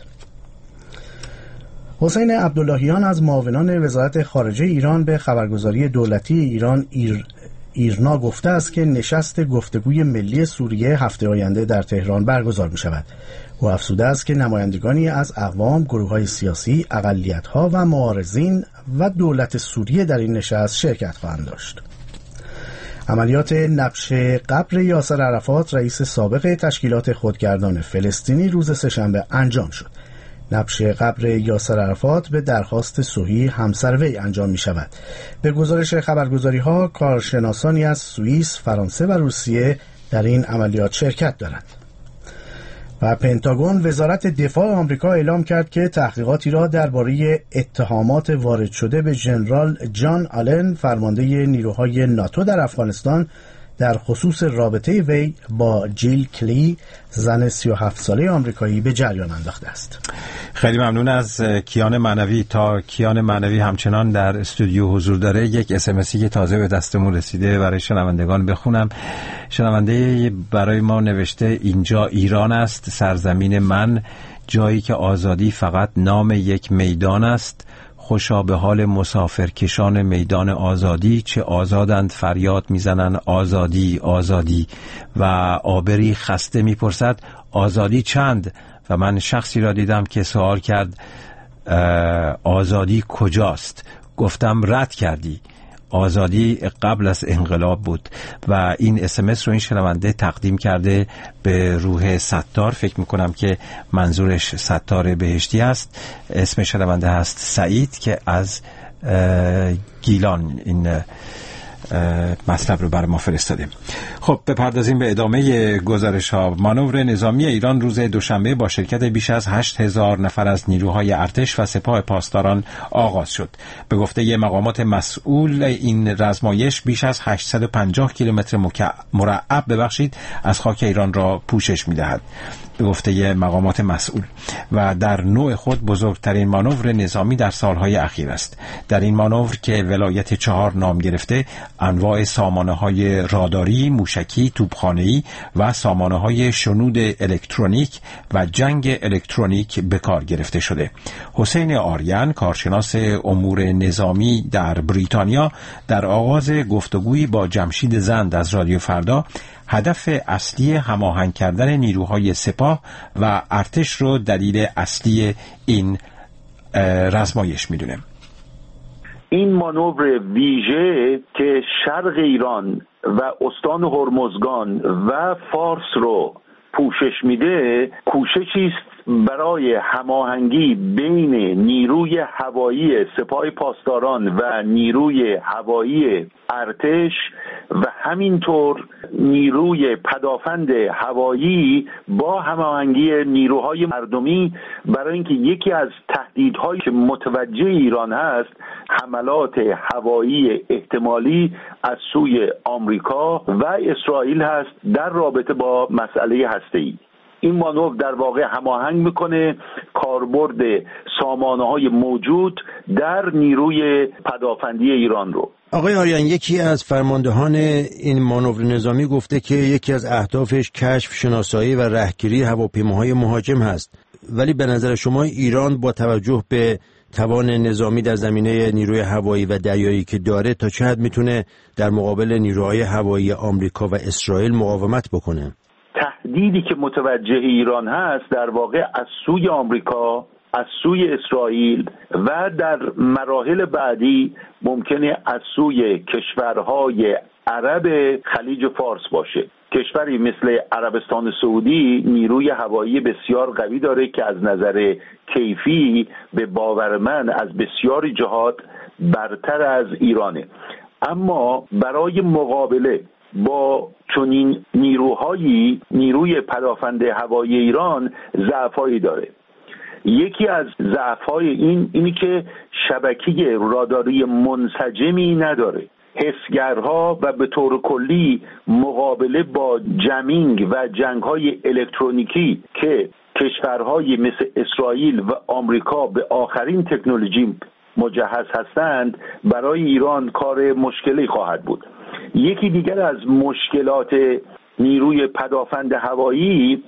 B: حسین عبداللهیان از معاونان وزارت خارجه ایران به خبرگزاری دولتی ایران ایر ایرنا گفته است که نشست گفتگوی ملی سوریه هفته آینده در تهران برگزار می شود. او افزوده است که نمایندگانی از اقوام، گروه‌های سیاسی، اقلیت‌ها و معارضین و دولت سوریه در این نشست شرکت خواهند داشت. عملیات نبش قبر یاسر عرفات رئیس سابق تشکیلات خودگردان فلسطینی روز سه‌شنبه انجام شد. نبش قبر یاسر عرفات به درخواست صحی همسر وی انجام می شود. به گزارش خبرگزاری ها کارشناسانی از سوئیس، فرانسه و روسیه در این عملیات شرکت دارند. و پنتاگون وزارت دفاع آمریکا اعلام کرد که تحقیقاتی را درباره اتهامات وارد شده به ژنرال جان آلن فرمانده نیروهای ناتو در افغانستان در خصوص رابطه وی با جیل کلی زن سی و هفت ساله آمریکایی به جریان انداخته است.
A: خیلی ممنون از کیان معنوی. تا کیان معنوی همچنان در استودیو حضور داره یک اس ام اسی که تازه به دستمون رسیده برای شنوندگان بخونم. شنونده برای ما نوشته اینجا ایران است، سرزمین من، جایی که آزادی فقط نام یک میدان است. خوشا به حال مسافرکشان میدان آزادی، چه آزادند فریاد میزنند آزادی آزادی. و آبری خسته میپرسد آزادی چند؟ و من شخصی را دیدم که سوال کرد آزادی کجاست؟ گفتم رد کردی. آزادی قبل از انقلاب بود و این اس ام اس رو این شنونده تقدیم کرده به روح ستار. فکر میکنم که منظورش ستار بهشتی است. اسم شنونده هست سعید که از گیلان این مطلب رو برای ما فرستادیم. خب بپردازیم به ادامه گزارش ها. مانور نظامی ایران روز دوشنبه با شرکت بیش از هشت هزار نفر از نیروهای ارتش و سپاه پاسداران آغاز شد. به گفته مقامات مسئول این رزمایش بیش از هشتصد و پنجاه کیلومتر مربع ببخشید از خاک ایران را پوشش می‌دهد. به گفته مقامات مسئول و در نوع خود بزرگترین مانور نظامی در سالهای اخیر است. در این مانور که ولایت چهار نام گرفته، انواع سامانه‌های راداری، موشکی، توپخانه‌ای و سامانه‌های شنود الکترونیک و جنگ الکترونیک به کار گرفته شده. حسین آریان، کارشناس امور نظامی در بریتانیا، در آغاز گفتگویی با جمشید زند از رادیو فردا هدف اصلی هماهنگ کردن نیروهای سپاه و ارتش رو دلیل اصلی این رزمایش میدونه.
M: این مانور ویژه که شرق ایران و استان هرمزگان و فارس رو پوشش میده، کوششی است برای هماهنگی بین نیروی هوایی سپاه پاسداران و نیروی هوایی ارتش و همینطور نیروی پدافند هوایی با هماهنگی نیروهای مردمی، برای اینکه یکی از تهدیدهایی که متوجه ایران هست حملات هوایی احتمالی از سوی آمریکا و اسرائیل هست در رابطه با مسئله هسته‌ای. این مانور در واقع هماهنگ میکنه کاربرد سامانه‌های موجود در نیروی پدافندی ایران رو.
N: آقای آریان، یکی از فرماندهان این مانور نظامی گفته که یکی از اهدافش کشف، شناسایی و رهگیری هواپیماهای مهاجم هست. ولی به نظر شما ایران با توجه به توان نظامی در زمینه نیروی هوایی و دریایی که داره تا چه حد میتونه در مقابل نیروهای هوایی آمریکا و اسرائیل مقاومت بکنه؟
M: تهدیدی که متوجه ایران هست در واقع از سوی آمریکا، از سوی اسرائیل و در مراحل بعدی ممکنه از سوی کشورهای عرب خلیج فارس باشه. کشوری مثل عربستان سعودی نیروی هوایی بسیار قوی داره که از نظر کیفی به باور من از بسیاری جهات برتر از ایرانه، اما برای مقابله با چنین نیروهایی نیروی پدافند هوایی ایران ضعفایی داره. یکی از ضعف‌های این اینی که شبکه راداری منسجمی نداره. حسگرها و به طور کلی مقابله با جمینگ و جنگ‌های الکترونیکی که کشورهای مثل اسرائیل و آمریکا به آخرین تکنولوژی مجهز هستند برای ایران کار مشکلی خواهد بود. یکی دیگر از مشکلات نیروی پدافند هوایی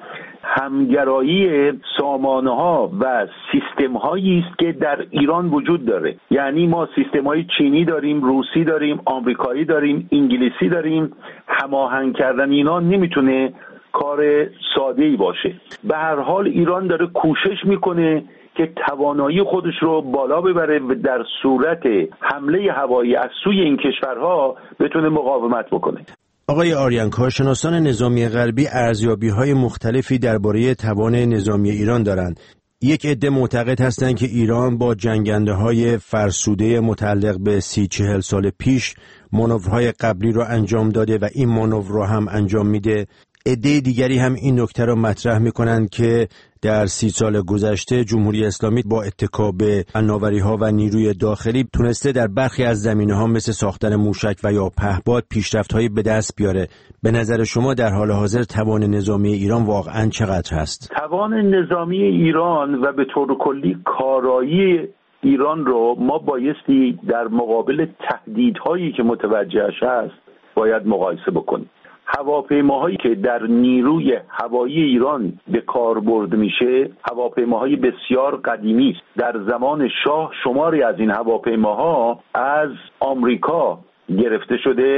M: همگرایی سامانه‌ها و سیستم‌هایی است که در ایران وجود داره. یعنی ما سیستم‌های چینی داریم، روسی داریم، آمریکایی داریم، انگلیسی داریم. هماهنگ کردن اینا نمیتونه کار ساده‌ای باشه. به هر حال ایران داره کوشش میکنه که توانایی خودش رو بالا ببره و در صورت حمله هوایی از سوی این کشورها بتونه مقاومت بکنه.
N: آقای آریان، کارشناسان نظامی غربی ارزیابی‌های مختلفی درباره توان نظامی ایران دارند. یک عده معتقد هستند که ایران با جنگنده‌های فرسوده متعلق به سی چهل سال پیش مانورهای قبلی را انجام داده و این مانور را هم انجام میده. عده دیگری هم این نکته را مطرح میکنند که در سی سال گذشته جمهوری اسلامی با اتکا به فناوری‌ها و نیروی داخلی تونسته در برخی از زمینه‌ها مثل ساختن موشک و یا پهپاد پیشرفت‌هایی به دست بیاره. به نظر شما در حال حاضر توان نظامی ایران واقعاً چقدر هست؟
M: توان نظامی ایران و به طور کلی کارایی ایران رو ما بایستی در مقابل تهدیدهایی که متوجهش هست باید مقایسه بکنیم. هواپیماهایی که در نیروی هوایی ایران به کار برده میشه هواپیماهای بسیار قدیمی است. در زمان شاه شماری از این هواپیماها از آمریکا گرفته شده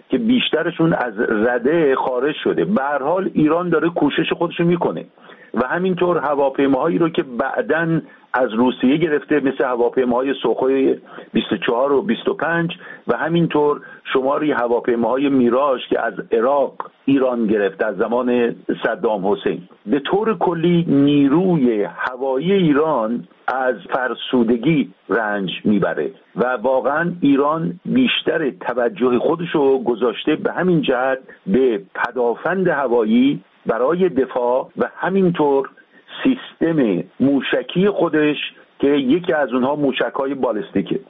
M: که بیشترشون از رده خارج شده. به هر حال ایران داره کوشش خودشو میکنه و همینطور هواپیماهایی رو که بعداً از روسیه گرفته مثل هواپیماهای سوخوی بیست و چهار و بیست و پنج و همینطور شماری هواپیماهای میراژ که از عراق ایران گرفته از زمان صدام حسین. به طور کلی نیروی هوایی ایران از فرسودگی رنج میبره و واقعا ایران بیشتر توجه خودشو گذاشته به همین جهت به پدافند هوایی برای دفاع و همینطور سیستم موشکی خودش که یکی از اونها موشک‌های بالستیکه.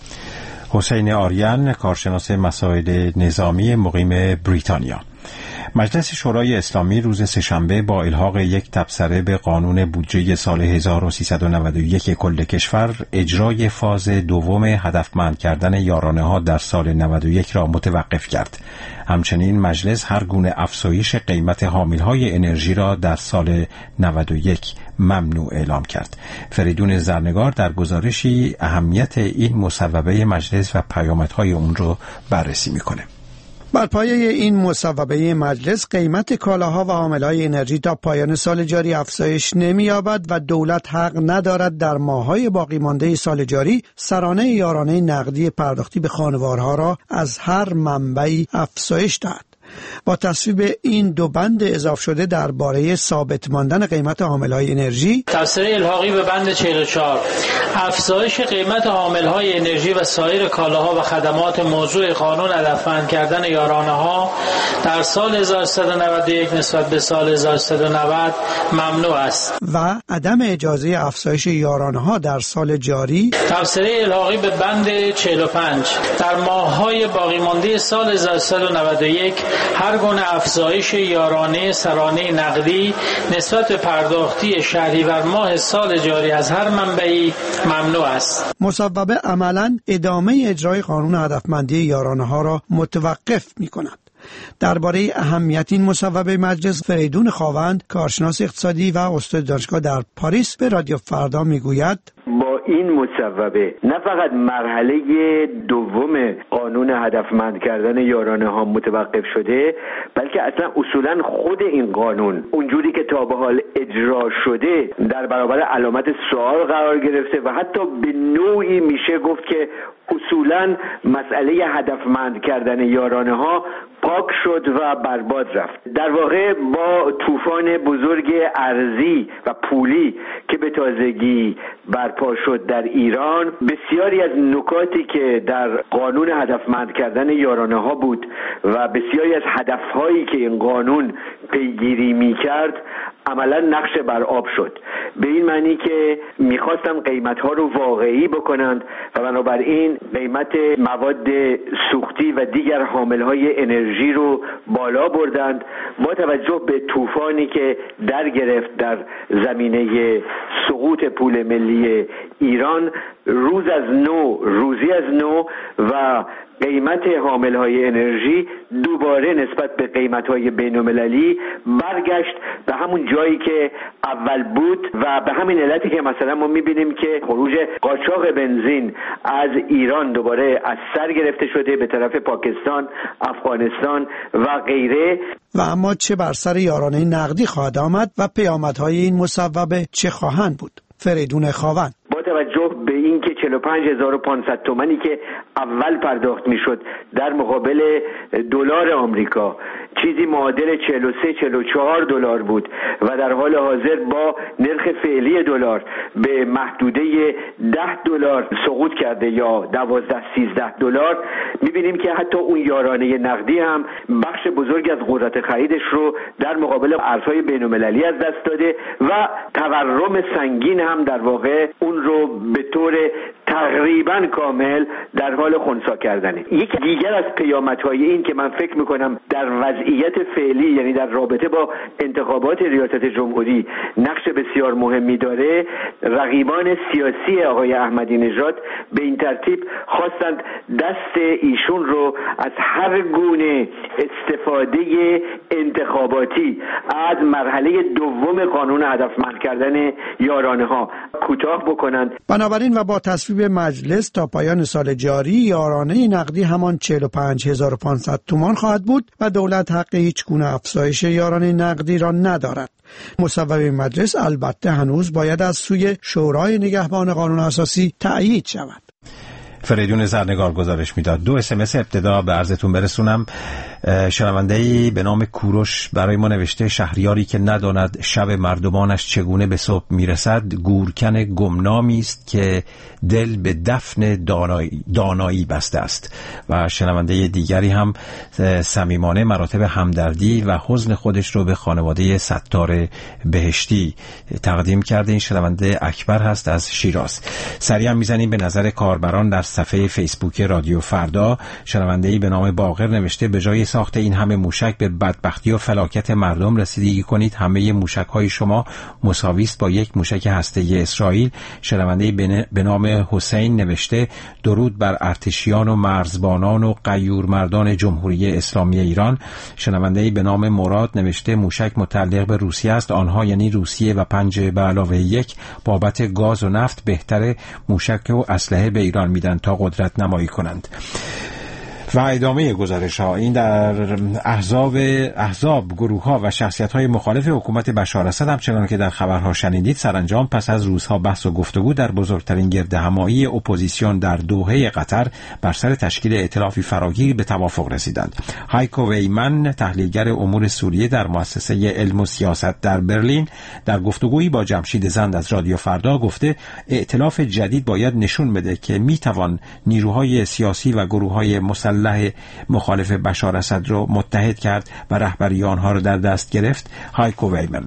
A: حسین آریان، کارشناس مسائل نظامی مقیم بریتانیا. مجلس شورای اسلامی روز سه‌شنبه با الحاق یک تبصره به قانون بودجه سال هزار و سیصد و نود و یک کل کشور اجرای فاز دوم هدفمند کردن یارانه‌ها در سال نود و یک را متوقف کرد. همچنین مجلس هر گونه افزایش قیمت حامل‌های انرژی را در سال نود و یک ممنوع اعلام کرد. فریدون زرنگار در گزارشی اهمیت این مصوبه مجلس و پیامدهای اون رو بررسی می‌کنه.
O: بر پایه این مصوبه مجلس قیمت کالاها و حاملهای انرژی تا پایان سال جاری افزایش نمی‌یابد و دولت حق ندارد در ماه‌های باقی مانده سال جاری سرانه یارانه نقدی پرداختی به خانوارها را از هر منبعی افزایش دهد. با تصویب این دو بند اضافه شده درباره ثابت ماندن قیمت حاملهای انرژی،
H: تفسیر الحاقی به بند چهل و چهار افزایش قیمت حاملهای انرژی و سایر کالاها و خدمات موضوع قانون هدفمند کردن یارانه‌ها در سال هزار و سیصد و نود و یک نسبت به سال هزار و سیصد و نود ممنوع است
O: و عدم اجازه افزایش یارانه‌ها در سال جاری.
H: تفسیر الحاقی به بند چهل و پنج در ماه‌های باقی مانده سال هزار و سیصد و نود و یک هر گونه افزایش یارانه سرانه نقدی نسبت به پرداختی شهریور ماه سال جاری از هر منبعی ممنوع است.
O: مصوبه عملاً ادامه اجرای قانون هدفمندی یارانه‌ها را متوقف می‌کند. درباره اهمیت این مصوبه مجلس فریدون خاوند، کارشناس اقتصادی و استاد دانشگاه در پاریس، به رادیو فردا میگوید
P: با این مصوبه نه فقط مرحله دوم قانون هدفمند کردن یارانه ها متوقف شده، بلکه اصلا اصولا خود این قانون اونجوری که تا به حال اجرا شده در برابر علامت سوال قرار گرفته و حتی به نوعی میشه گفت که اصولا مسئله هدفمند کردن یارانه ها پاک شد و برباد رفت. در واقع با طوفان بزرگ ارزی و پولی که به تازگی برپا شد در ایران، بسیاری از نکاتی که در قانون هدفمند کردن یارانه ها بود و بسیاری از هدفهایی که این قانون پیگیری میکرد عملا نقش بر آب شد، به این معنی که میخواستن قیمت ها رو واقعی بکنند و بنابراین قیمت مواد سوختی و دیگر حامل های انرژی رو بالا بردند. با توجه به طوفانی که در گرفت در زمینه سقوط پول ملی ایران، روز از نو روزی از نو و قیمت حاملهای انرژی دوباره نسبت به قیمتهای بین‌المللی برگشت به همون جایی که اول بود و به همین علتی که مثلا ما می‌بینیم که خروج قاچاق بنزین از ایران دوباره از سر گرفته شده به طرف پاکستان، افغانستان و غیره.
O: و اما چه بر سر یارانه نقدی خواهد آمد و پیامدهای این مصوبه چه خواهند بود؟ فریدون خاوند:
P: با توجه به اینکه چهل و پنج هزار و پانصد تومانی که اول پرداخت میشد در مقابل دلار آمریکا چیزی معادل چهل و سه چهل و چهار دلار بود و در حال حاضر با نرخ فعلی دلار به محدوده ده دلار سقوط کرده یا دوازده سیزده دلار، میبینیم که حتی اون یارانه نقدی هم بخش بزرگی از قدرت خریدش رو در مقابل ارزهای بین‌المللی از دست داده و تورم سنگین هم در واقع اون رو به طور تقریبا کامل در حال خنثی کردنه. یکی دیگر از پیامدهای این که من فکر میکنم در وضع وضعیت فعلی یعنی در رابطه با انتخابات ریاست جمهوری نقش بسیار مهمی داره، رقیبان سیاسی آقای احمدی نژاد به این ترتیب خواستند دست ایشون رو از هر گونه استفاده انتخاباتی از مرحله دوم قانون هدفمند کردن یارانه ها کوتاه بکنند.
O: بنابراین و با تصویب مجلس تا پایان سال جاری یارانه نقدی همان چهل و پنج هزار و پانصد تومان خواهد بود و دولت حق هیچ گونه افزایش یارانه نقدی را ندارد. مصوبه مجلس البته هنوز باید از سوی شورای نگهبان قانون اساسی تأیید شود.
A: فریدون زرنگار گزارش میداد. دو اس ام اس ابتدا به عرضتون برسونم. شنونده‌ای به نام کوروش برای ما نوشته شهریاری که نداند شب مردمانش چگونه به صبح میرسد گورکن گمنامی است که دل به دفن دانایی, دانایی بسته است. و شنونده دیگری هم صمیمانه مراتب همدردی و حزن خودش رو به خانواده ستار بهشتی تقدیم کرده. این شنونده اکبر هست از شیراز. سریع میزنیم به نظر کاربران در صفحه فیسبوک رادیو فردا. شنونده‌ای به نام باقر نوشته به جای ساخت این همه موشک به بدبختی و فلاکت مردم رسیدگی کنید. همه موشک‌های شما مساوی است با یک موشک هسته‌ای اسرائیل. شنونده‌ای به نام حسین نوشته درود بر ارتشیان و مرزبانان و غیورمردان جمهوری اسلامی ایران. شنونده‌ای به نام مراد نوشته موشک متعلق به روسیه است. آنها یعنی روسیه و پنج به علاوه یک بابت گاز و نفت بهتره موشک و اسلحه به ایران میدن تا قدرت نمایی کنند. و ادامه گزارش ها این در احزاب احزاب گروه ها و شخصیت های مخالف حکومت بشار اسد همچنان که در خبرها شنیدید سرانجام پس از روزها بحث و گفتگو در بزرگترین گردهمایی اپوزیسیون در دوحه قطر بر سر تشکیل ائتلافی فراگیر به توافق رسیدند. هایکو ویمن تحلیلگر امور سوریه در مؤسسه علم و سیاست در برلین در گفتگویی با جمشید زند از رادیو فردا گفته ائتلاف جدید باید نشون بده که میتوان نیروهای سیاسی و گروه‌های مسلح مخالف بشار اسد رو متحد کرد و رهبری آنها رو در دست گرفت. هایکو ویمن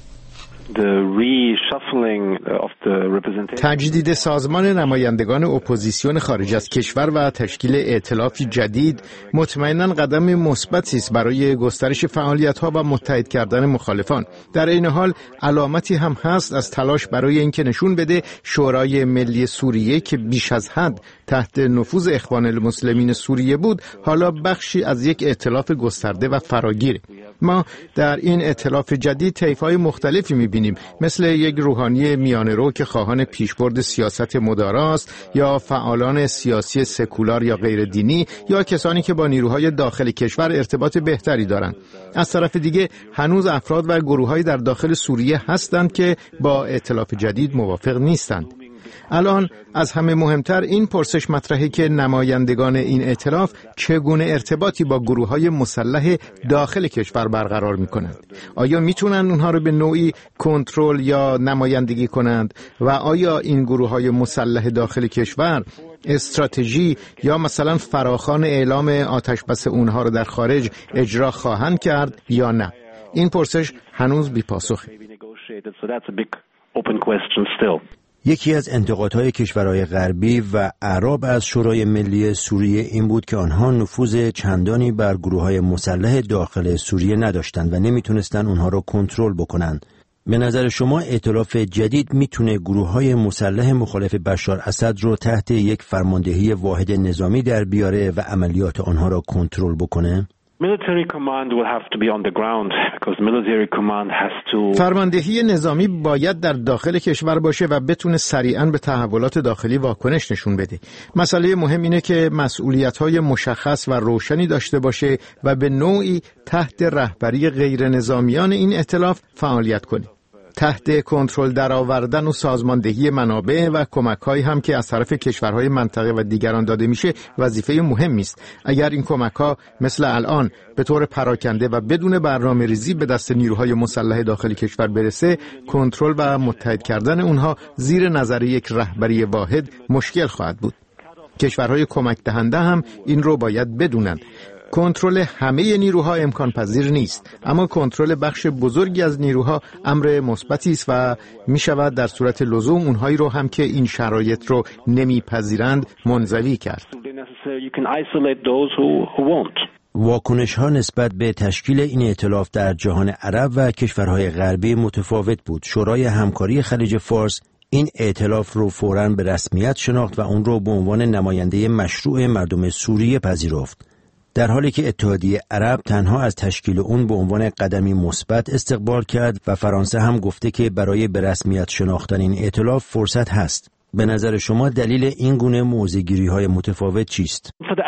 I: تجدید سازمان نمایندگان اپوزیسیون خارج از کشور و تشکیل ائتلافی جدید مطمئناً قدم مثبتی است برای گسترش فعالیت‌ها و متحد کردن مخالفان. در این حال علامتی هم هست از تلاش برای اینکه نشون بده شورای ملی سوریه که بیش از حد تحت نفوذ اخوان المسلمین سوریه بود حالا بخشی از یک ائتلاف گسترده و فراگیر. ما در این ائتلاف جدید طیف‌های مختلفی می‌بینیم، مثل یک روحانی میانه‌رو که خواهان پیشبرد سیاست مداراست، یا فعالان سیاسی سکولار یا غیر دینی، یا کسانی که با نیروهای داخل کشور ارتباط بهتری دارند. از طرف دیگه هنوز افراد و گروه‌هایی در داخل سوریه هستند که با ائتلاف جدید موافق نیستند. الان از همه مهمتر این پرسش مطرحه که نمایندگان این ائتلاف چگونه ارتباطی با گروه‌های مسلح داخل کشور برقرار می‌کنند. آیا میتونن اونها رو به نوعی کنترل یا نمایندگی کنند و آیا این گروه‌های مسلح داخل کشور استراتژی یا مثلا فراخوان اعلام آتش بس اونها رو در خارج اجرا خواهند کرد یا نه؟ این پرسش هنوز بی پاسخه.
N: یکی از انتقادهای کشورهای غربی و اعراب از شورای ملی سوریه این بود که آنها نفوذ چندانی بر گروه‌های مسلح داخل سوریه نداشتند و نمیتونستن اونها رو کنترل بکنند. به نظر شما ائتلاف جدید میتونه گروه‌های مسلح مخالف بشار اسد رو تحت یک فرماندهی واحد نظامی در بیاره و عملیات آنها را کنترل بکنه؟
I: فرماندهی نظامی باید در داخل کشور باشه و بتونه سریعاً به تحولات داخلی واکنش نشون بده. مسئله مهم اینه که مسئولیت‌های مشخص و روشنی داشته باشه و به نوعی تحت رهبری غیر نظامیان این ائتلاف فعالیت کنه. تحت کنترل درآوردن و سازماندهی منابع و کمک‌هایی هم که از طرف کشورهای منطقه و دیگران داده میشه وظیفه مهمی است. اگر این کمک‌ها مثل الان به طور پراکنده و بدون برنامه‌ریزی به دست نیروهای مسلح داخل کشور برسه، کنترل و متحد کردن اونها زیر نظر یک رهبری واحد مشکل خواهد بود. کشورهای کمک دهنده هم این رو باید بدونن. کنترل همه نیروها امکان پذیر نیست، اما کنترل بخش بزرگی از نیروها امر مثبتی است و می شود در صورت لزوم اونهایی رو هم که این شرایط رو نمیپذیرند منزوی کرد.
N: واکنش ها نسبت به تشکیل این ائتلاف در جهان عرب و کشورهای غربی متفاوت بود. شورای همکاری خلیج فارس این ائتلاف رو فوراً به رسمیت شناخت و اون رو به عنوان نماینده مشروع مردم سوریه پذیرفت، در حالی که اتحادیه عرب تنها از تشکیل اون به عنوان قدمی مثبت استقبال کرد و فرانسه هم گفته که برای به رسمیت شناختن این ائتلاف فرصت هست. به نظر شما دلیل این گونه موضع‌گیری‌های متفاوت چیست؟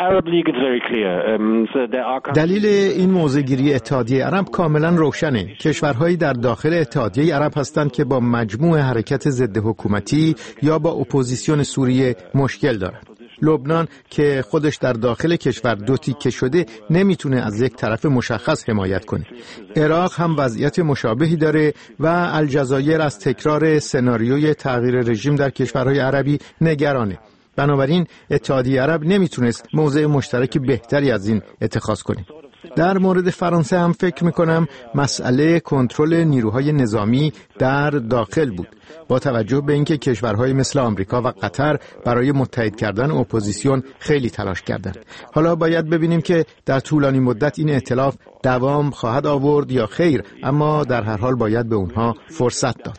I: دلیل این موضع‌گیری اتحادیه عرب کاملا روشنه. کشورهایی در داخل اتحادیه عرب هستند که با مجموع حرکت ضد حکومتی یا با اپوزیسیون سوریه مشکل دارند. لبنان که خودش در داخل کشور دو تیکه شده نمیتونه از یک طرف مشخص حمایت کنه. عراق هم وضعیت مشابهی داره و الجزایر از تکرار سناریوی تغییر رژیم در کشورهای عربی نگرانه. بنابراین اتحادیه عرب نمیتونست موضع مشترک بهتری از این اتخاذ کنه. در مورد فرانسه هم فکر میکنم مسئله کنترل نیروهای نظامی در داخل بود، با توجه به اینکه کشورهای مثل آمریکا و قطر برای متحد کردن اپوزیسیون خیلی تلاش کردند. حالا باید ببینیم که در طولانی مدت این ائتلاف دوام خواهد آورد یا خیر، اما در هر حال باید به اونها فرصت داد.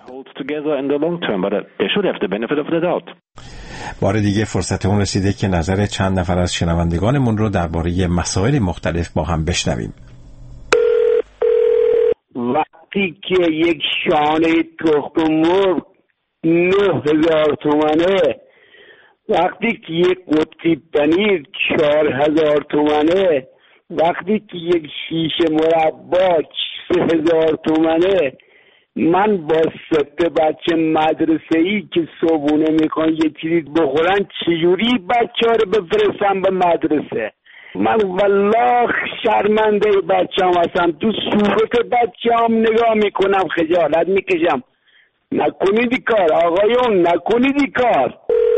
A: بار دیگه فرصت اون رسیده که نظر چند نفر از شنوندگانمون رو درباره مسائل مختلف با هم بشنویم.
Q: وقتی که یک شانه تخم مرغ نه هزار تومنه، وقتی که یک قطعی پنیر چهار هزار تومنه، وقتی که یک شیشه مربا سه هزار تومنه، من با سه بچه مدرسه‌ای که صبحونه میخوان یه چیزی بخورن چجوری بچه ها رو بفرستم به مدرسه؟ من والله شرمنده بچه هم هستم، تو صورت بچه هم نگاه میکنم خجالت میکشم. نکنیدی کار آقایون، نکنیدی کار.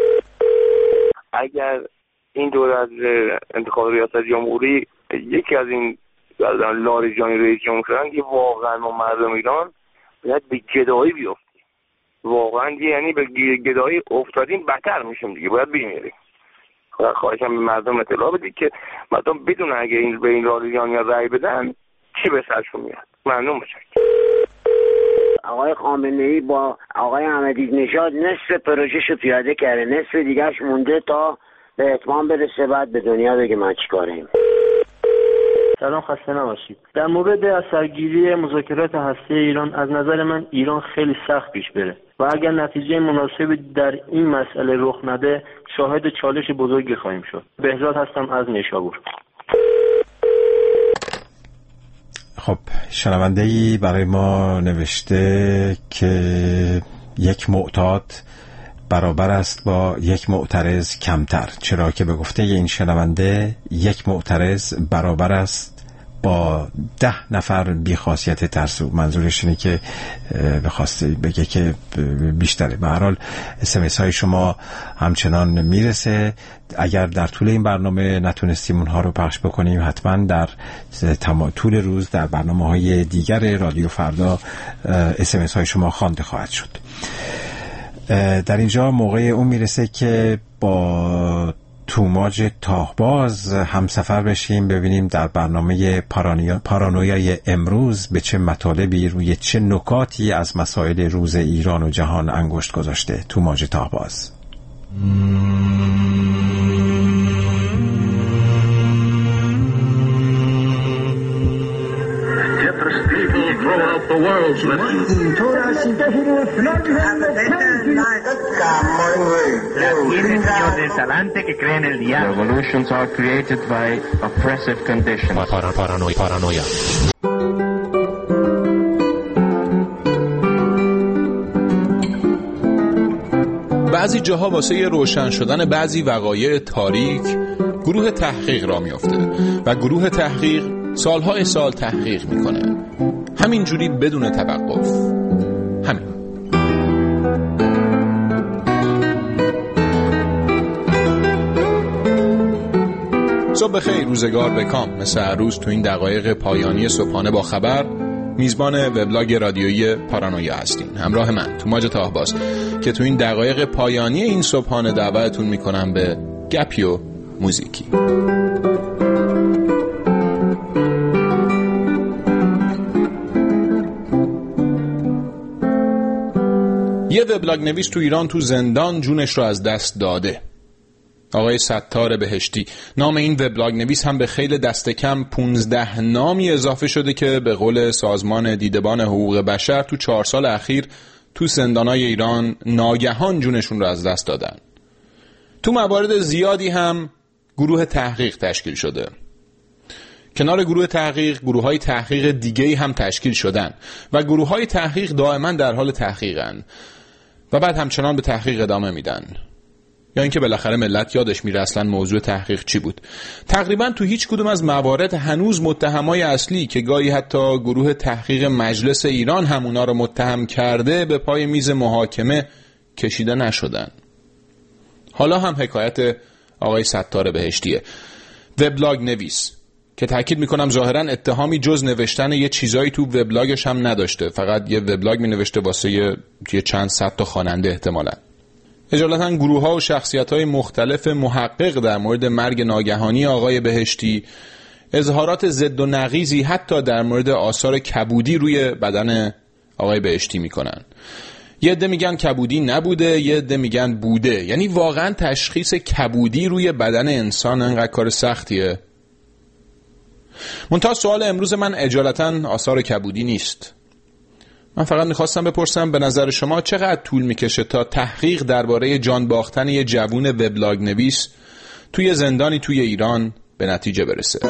R: اگر این دولت انتخاب ریاست جمهوری یکی از این لاریجانی رئیس جمهور شدن که واقعا ما مردم ایران باید به گدایی بیافتیم، واقعا یعنی به گدایی افتادیم بدتر میشیم دیگه، باید بیمیریم. خواهشم به مردم اطلاع بدید که مردم بدون اگه این به این لاریجانی رأی بدن چی به سرشون میاد. ممنون باشید.
S: آقای خامنه‌ای با آقای احمدی نژاد نصف پروژه‌شو پیاده کرده، نصف دیگه‌اش مونده تا به اتمام برسه، بعد به دنیا بگه من چیکاریم.
T: سلام، خسته نباشید. در مورد اثرگیری مذاکرات هسته‌ای ایران، از نظر من ایران خیلی سخت پیش بره و اگر نتیجه مناسبی در این مسئله رخ نده شاهد چالش بزرگی خواهیم شد. بهزاد هستم از نیشابور.
A: خب، شنونده‌ای برای ما نوشته که یک معتاد برابر است با یک معترض کمتر، چرا که به گفته این شنونده یک معترض برابر است با ده نفر بیخاصیت ترسو. منظورش اینه که بخواسته بگه که بیشتره. به هر حال اس ام اس های شما همچنان میرسه. اگر در طول این برنامه نتونستیم اونها رو پخش بکنیم، حتما در طول روز در برنامه های دیگر رادیو فردا اس ام اس های شما خوانده خواهد شد. در اینجا موقع اون میرسه که با توماج تاهباز همسفر بشیم، ببینیم در برنامه پارانویای امروز به چه مطالبی روی چه نکاتی از مسائل روز ایران و جهان انگشت گذاشته. توماج تاهباز.
U: Revolutions are created by oppressive conditions. Paranoia.
V: بعضی جاها واسه روشن شدن بعضی وقایع تاریک گروه تحقیق را میافته و گروه تحقیق سالهای سال تحقیق میکنه، همینجوری بدون توقف. همین. صبح بخیر، روزگار بکام. مثل هر روز تو این دقایق پایانی صبحانه با خبر، میزبان وبلاگ رادیویی پارانویا هستین. همراه من توماج تاهباز که تو این دقایق پایانی این صبحانه دعوتتون میکنم به گپی و موزیکی. یه وبلاگ نویس تو ایران تو زندان جونش رو از دست داده، آقای ستار بهشتی. نام این وبلاگ نویس هم به خیلی دست کم پونزده نامی اضافه شده که به قول سازمان دیدبان حقوق بشر تو چهار سال اخیر تو زندانای ایران ناگهان جونشون رو از دست دادن. تو موارد زیادی هم گروه تحقیق تشکیل شده. کنار گروه تحقیق گروه‌های تحقیق دیگه‌ای هم تشکیل شدن و گروه‌های تحقیق دائما در حال تحقیقن و بعد همچنان به تحقیق ادامه میدن، یا اینکه بالاخره ملت یادش میره اصلا موضوع تحقیق چی بود. تقریبا تو هیچ کدوم از موارد هنوز متهمای اصلی که گاهی حتی گروه تحقیق مجلس ایران هم اونا رو متهم کرده به پای میز محاکمه کشیده نشدن. حالا هم حکایت آقای ستار بهشتیه، وبلاگ نویس که تاکید میکنم ظاهرا اتهامی جز نوشتن یه چیزایی تو وبلاگش هم نداشته، فقط یه وبلاگ می نوشته واسه یه, یه چند صد تا خواننده احتمالاً. اجالتا گروه ها و شخصیت های مختلف محقق در مورد مرگ ناگهانی آقای بهشتی اظهارات ضد و نقیضی حتی در مورد آثار کبودی روی بدن آقای بهشتی میکنن. یه عده میگن کبودی نبوده، یه عده میگن بوده. یعنی واقعا تشخیص کبودی روی بدن انسان انقدر کار سختیه؟ منتها سوال امروز من اجالتا آثار کبودی نیست. من فقط میخواستم بپرسم به نظر شما چقدر طول میکشه تا تحقیق درباره جان باختن یه جوون وبلاگ نویس توی زندانی توی ایران به نتیجه برسه؟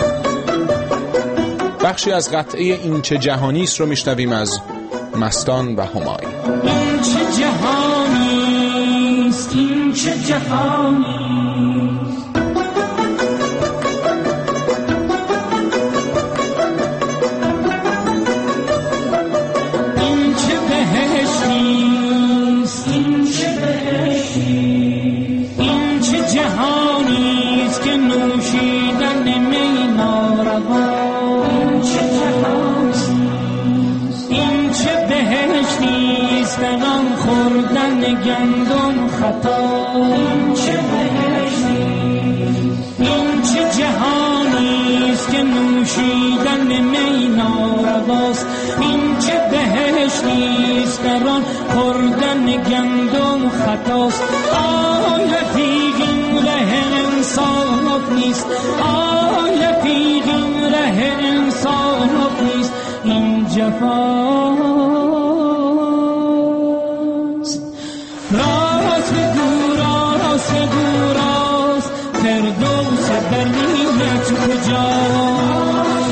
V: بخشی از قطعه این چه جهانیست رو میشنویم از مستان و همای.
L: این چه جهانیست، این چه جهانیست، گندم خطا، این چه بهشتی، این چه جهانیست که نوشیدن می نارواست، این چه بهشتیست در آن خوردن گندم خطاست. آی رفیق این ره انصاف نیست، آی رفیق این ره انصاف نیست، این جفاست. راست بگو راست بگو راست، فردوس برینت کجاست؟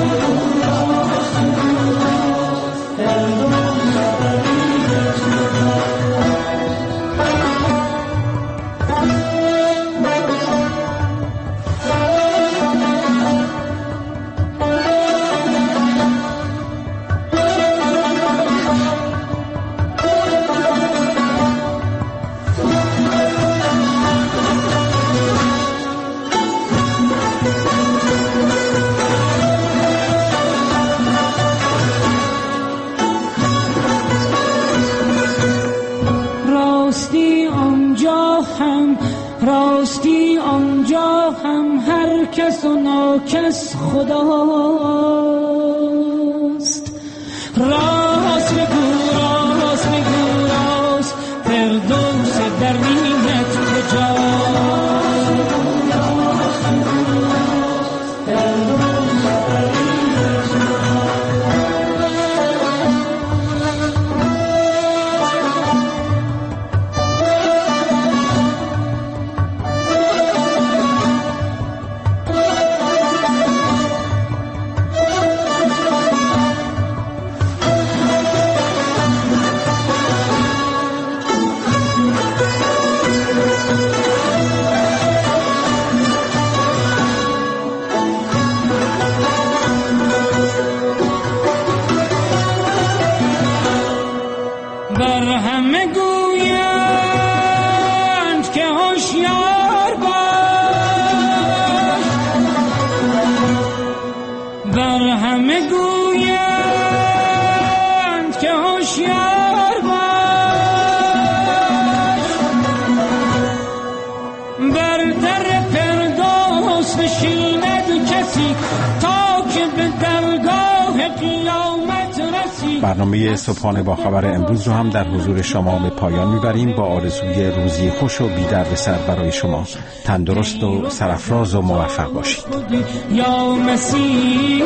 L: راستی آنجا هم هر کس و ناکس خداست. راست بگو راست بگو راست، فردوس در نیمت کجاست؟
A: برنامه صبحانه با خبر امروز رو هم در حضور شما به پایان میبریم با آرزوی روزی خوش و بی دردسر برای شما. تندرست و سرافراز و موفق باشید.
L: یا مسیح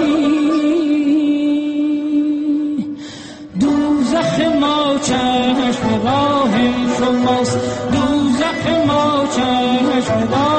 L: دوزخ ما چشم راه شماست، دوزخ ما چشم راه